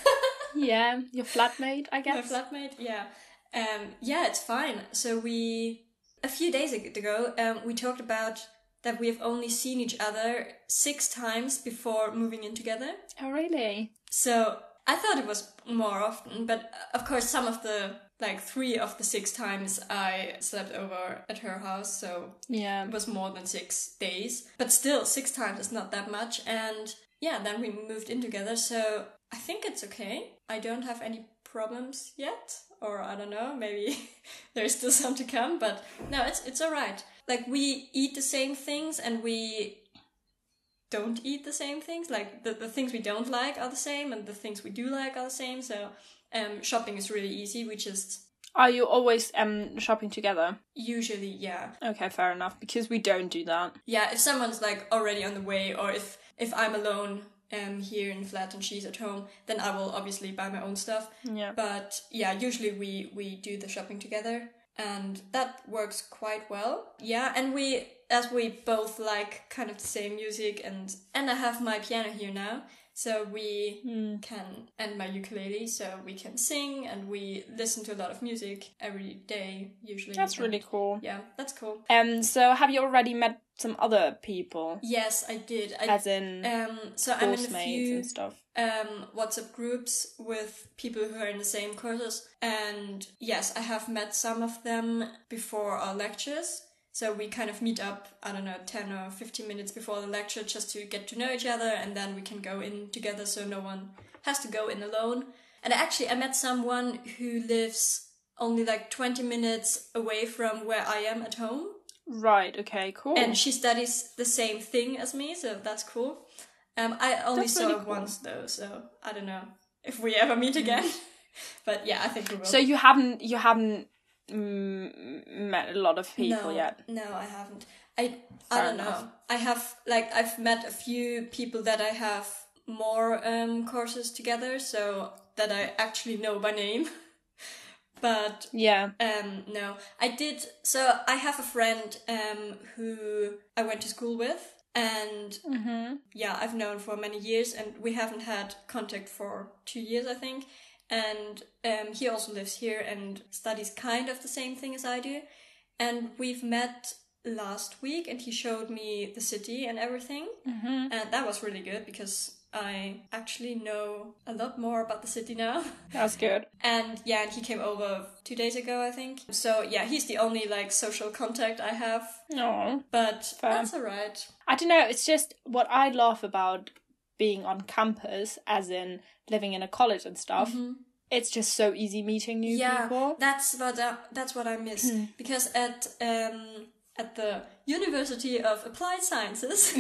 yeah, your flatmate, I guess. My flatmate, yeah. Um, yeah, it's fine. So we, a few days ago, um, we talked about that we have only seen each other six times before moving in together. Oh, really? So I thought it was more often, but of course some of the, like three of the six times I slept over at her house, so yeah, it was more than six days. But still, six times is not that much. And yeah, then we moved in together, so I think it's okay. I don't have any problems yet, or I don't know, maybe there's still some to come, but no, it's it's alright. Like, we eat the same things and we don't eat the same things. Like, the, the things we don't like are the same and the things we do like are the same, so um, shopping is really easy. We just... Are you always um shopping together? Usually, yeah. Okay, fair enough, because we don't do that. Yeah, if someone's like already on the way, or if, if I'm alone um here in the flat and she's at home, then I will obviously buy my own stuff. Yeah. But yeah, usually we, we do the shopping together, and that works quite well. Yeah, and we, as we both like kind of the same music, and, and I have my piano here now, so we mm. can, and my ukulele, so we can sing, and we listen to a lot of music every day, usually. That's and, really cool. Yeah, that's cool. Um, so have you already met some other people? Yes, I did. I, As in um, so I'm in a mates few and stuff. um WhatsApp groups with people who are in the same courses, and yes, I have met some of them before our lectures. So we kind of meet up, I don't know, ten or fifteen minutes before the lecture just to get to know each other, and then we can go in together, so no one has to go in alone. And actually, I met someone who lives only like twenty minutes away from where I am at home. Right, okay, cool. And she studies the same thing as me, so that's cool. Um, I only That's saw really her cool. once though, so I don't know if we ever meet again. But yeah, I think we will. So you haven't you haven't mm, met a lot of people no, yet? No, I haven't. I I Fair don't enough. know. I have like I've met a few people that I have more um courses together, so that I actually know by name. But Yeah. um no, I did. So I have a friend um who I went to school with. And Mm-hmm. yeah, I've known for many years, and we haven't had contact for two years, I think. And um, he also lives here and studies kind of the same thing as I do. And we've met last week, and he showed me the city and everything. Mm-hmm. And that was really good, because I actually know a lot more about the city now. That's good. And yeah, and he came over two days ago, I think. So yeah, he's the only like social contact I have. Oh. But Fair. that's alright. I don't know, it's just what I love about being on campus, as in living in a college and stuff. Mm-hmm. It's just so easy meeting new yeah, people. that's what uh, that's what I miss, because at um at the University of Applied Sciences,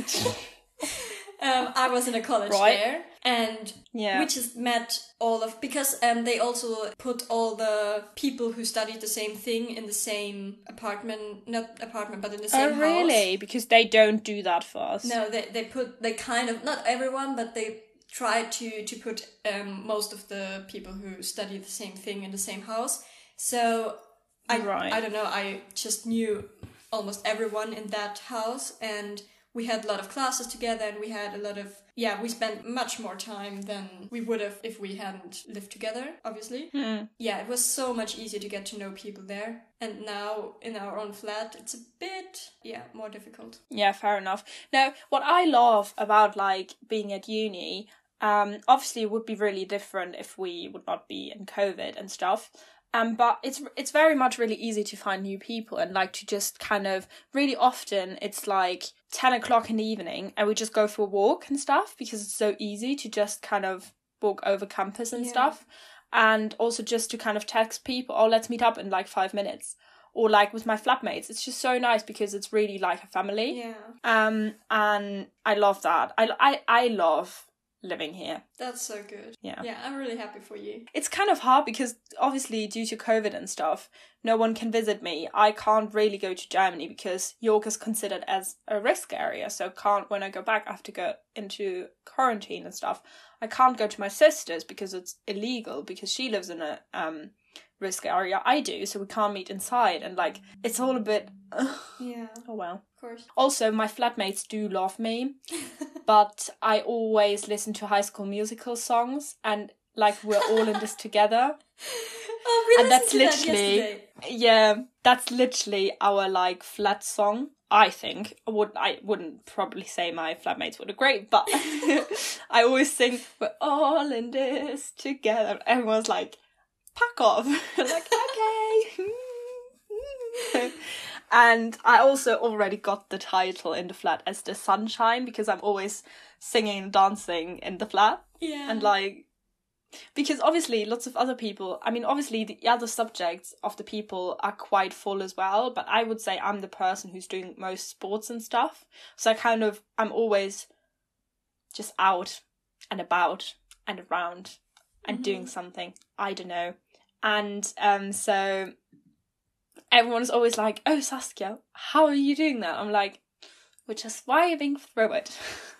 um, I was in a college Right. there, and Yeah. we just met all of, because um they also put all the people who studied the same thing in the same apartment, not apartment, but in the same Oh, house. really? Because they don't do that for us. No, they they put they kind of, not everyone, but they try to to put um most of the people who study the same thing in the same house. So I Right. I don't know, I just knew almost everyone in that house, and we had a lot of classes together, and we had a lot of yeah we spent much more time than we would have if we hadn't lived together, obviously. Hmm. Yeah, it was so much easier to get to know people there, and now in our own flat it's a bit yeah more difficult. Yeah, fair enough. Now, what I love about like being at uni, um, obviously it would be really different if we would not be in COVID and stuff. Um, but it's it's very much really easy to find new people, and like to just kind of really often it's like ten o'clock in the evening and we just go for a walk and stuff, because it's so easy to just kind of walk over campus and Yeah. stuff, and also just to kind of text people, oh, let's meet up in like five minutes. Or like with my flatmates, it's just so nice because it's really like a family. Yeah, Um, and I love that. I, I, I love living here. that's so good. Yeah. Yeah, I'm really happy for you. It's kind of hard because obviously due to COVID and stuff, no one can visit me. I can't really go to Germany because York is considered as a risk area. So can't, when I go back, I have to go into quarantine and stuff. I can't go to my sister's because it's illegal, because she lives in a um risk area. I do, so we can't meet inside. And like, it's all a bit, Yeah, oh well. of course. Also, my flatmates do love me, but I always listen to High School Musical songs, and like we're all in this together. Oh, we And that's listened to that literally, yesterday. yeah, that's literally our like flat song. I think I would I wouldn't probably say my flatmates would agree, but I always sing "We're all in this together." Everyone's like, "Pack off!" Like, okay. And I also already got the title in the flat as the Sunshine because I'm always singing and dancing in the flat. Yeah. And like, because obviously lots of other people, I mean, obviously the other subjects of the people are quite full as well, but I would say I'm the person who's doing most sports and stuff. So I kind of, I'm always just out and about and around and Mhm. doing something. I don't know. And um, so everyone's always like, "Oh, Saskia, how are you doing that?" I'm like, "We're just vibing through it."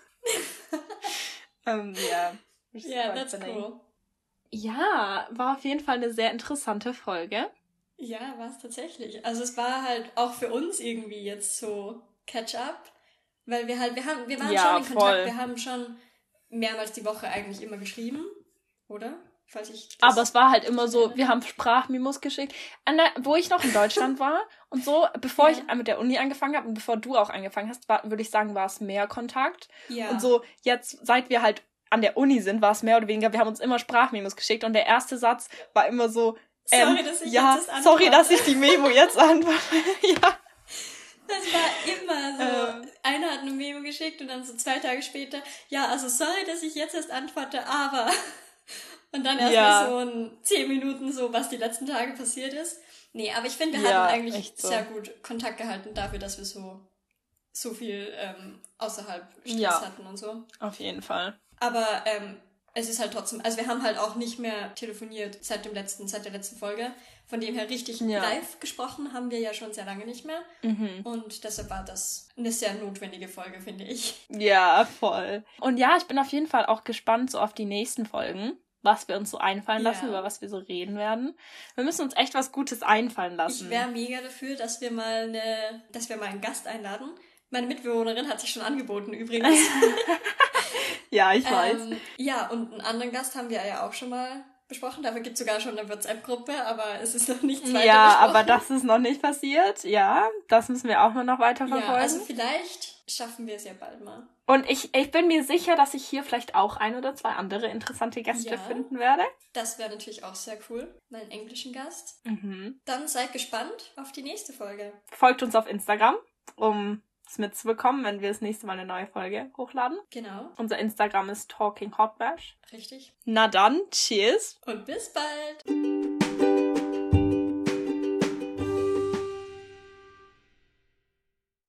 um, yeah. which is Ja, quite that's funny. cool. Ja, war auf jeden Fall eine sehr interessante Folge. Ja, war es tatsächlich. Also es war halt auch für uns irgendwie jetzt so Catch-up, weil wir halt, wir haben, wir waren Ja, schon in Kontakt, voll. wir haben schon mehrmals die Woche eigentlich immer geschrieben, oder? Falls ich das Aber es war halt immer so, erinnere. wir haben Sprachmemos geschickt. An der, wo ich noch in Deutschland war und so, bevor Ja. ich mit der Uni angefangen habe und bevor du auch angefangen hast, war, würde ich sagen, war es mehr Kontakt. Ja. Und so jetzt, seit wir halt an der Uni sind, war es mehr oder weniger, wir haben uns immer Sprachmemos geschickt und der erste Satz war immer so, ähm, Sorry, dass ich ja, jetzt das sorry, antworte. dass ich die Memo jetzt antworte. Ja. Das war immer so. Ähm. Einer hat eine Memo geschickt und dann so zwei Tage später, ja, also sorry, dass ich jetzt erst antworte, aber. Und dann erst Ja. mal so in zehn Minuten so, was die letzten Tage passiert ist. Nee, aber ich finde, wir Ja, hatten eigentlich echt so. sehr gut Kontakt gehalten dafür, dass wir so, so viel ähm, außerhalb Stress Ja. hatten und so. Auf jeden Fall. Aber ähm, es ist halt trotzdem, also wir haben halt auch nicht mehr telefoniert seit dem letzten, seit der letzten Folge. Von dem her richtig Ja. live gesprochen haben wir ja schon sehr lange nicht mehr. Mhm. Und deshalb war das eine sehr notwendige Folge, finde ich. Ja, voll. Und ja, ich bin auf jeden Fall auch gespannt so auf die nächsten Folgen, was wir uns so einfallen lassen, Ja. über was wir so reden werden. Wir müssen uns echt was Gutes einfallen lassen. Ich wäre mega dafür, dass wir mal eine, dass wir mal einen Gast einladen. Meine Mitbewohnerin hat sich schon angeboten übrigens. Ja, ich weiß. ähm, ja, und einen anderen Gast haben wir ja auch schon mal besprochen. Dafür gibt es sogar schon eine WhatsApp-Gruppe, aber es ist noch nichts weiter Ja, besprochen. aber das ist noch nicht passiert. Ja, das müssen wir auch nur noch weiter Ja, verfolgen. also vielleicht schaffen wir es ja bald mal. Und ich, ich bin mir sicher, dass ich hier vielleicht auch ein oder zwei andere interessante Gäste Ja. finden werde. Das wäre natürlich auch sehr cool. Mal einen englischen Gast. Mhm. Dann seid gespannt auf die nächste Folge. Folgt uns auf Instagram, um es mitzubekommen, wenn wir das nächste Mal eine neue Folge hochladen. Genau, Unser Instagram ist Talking Hot Bash. richtig. Na dann, cheers! Und bis bald!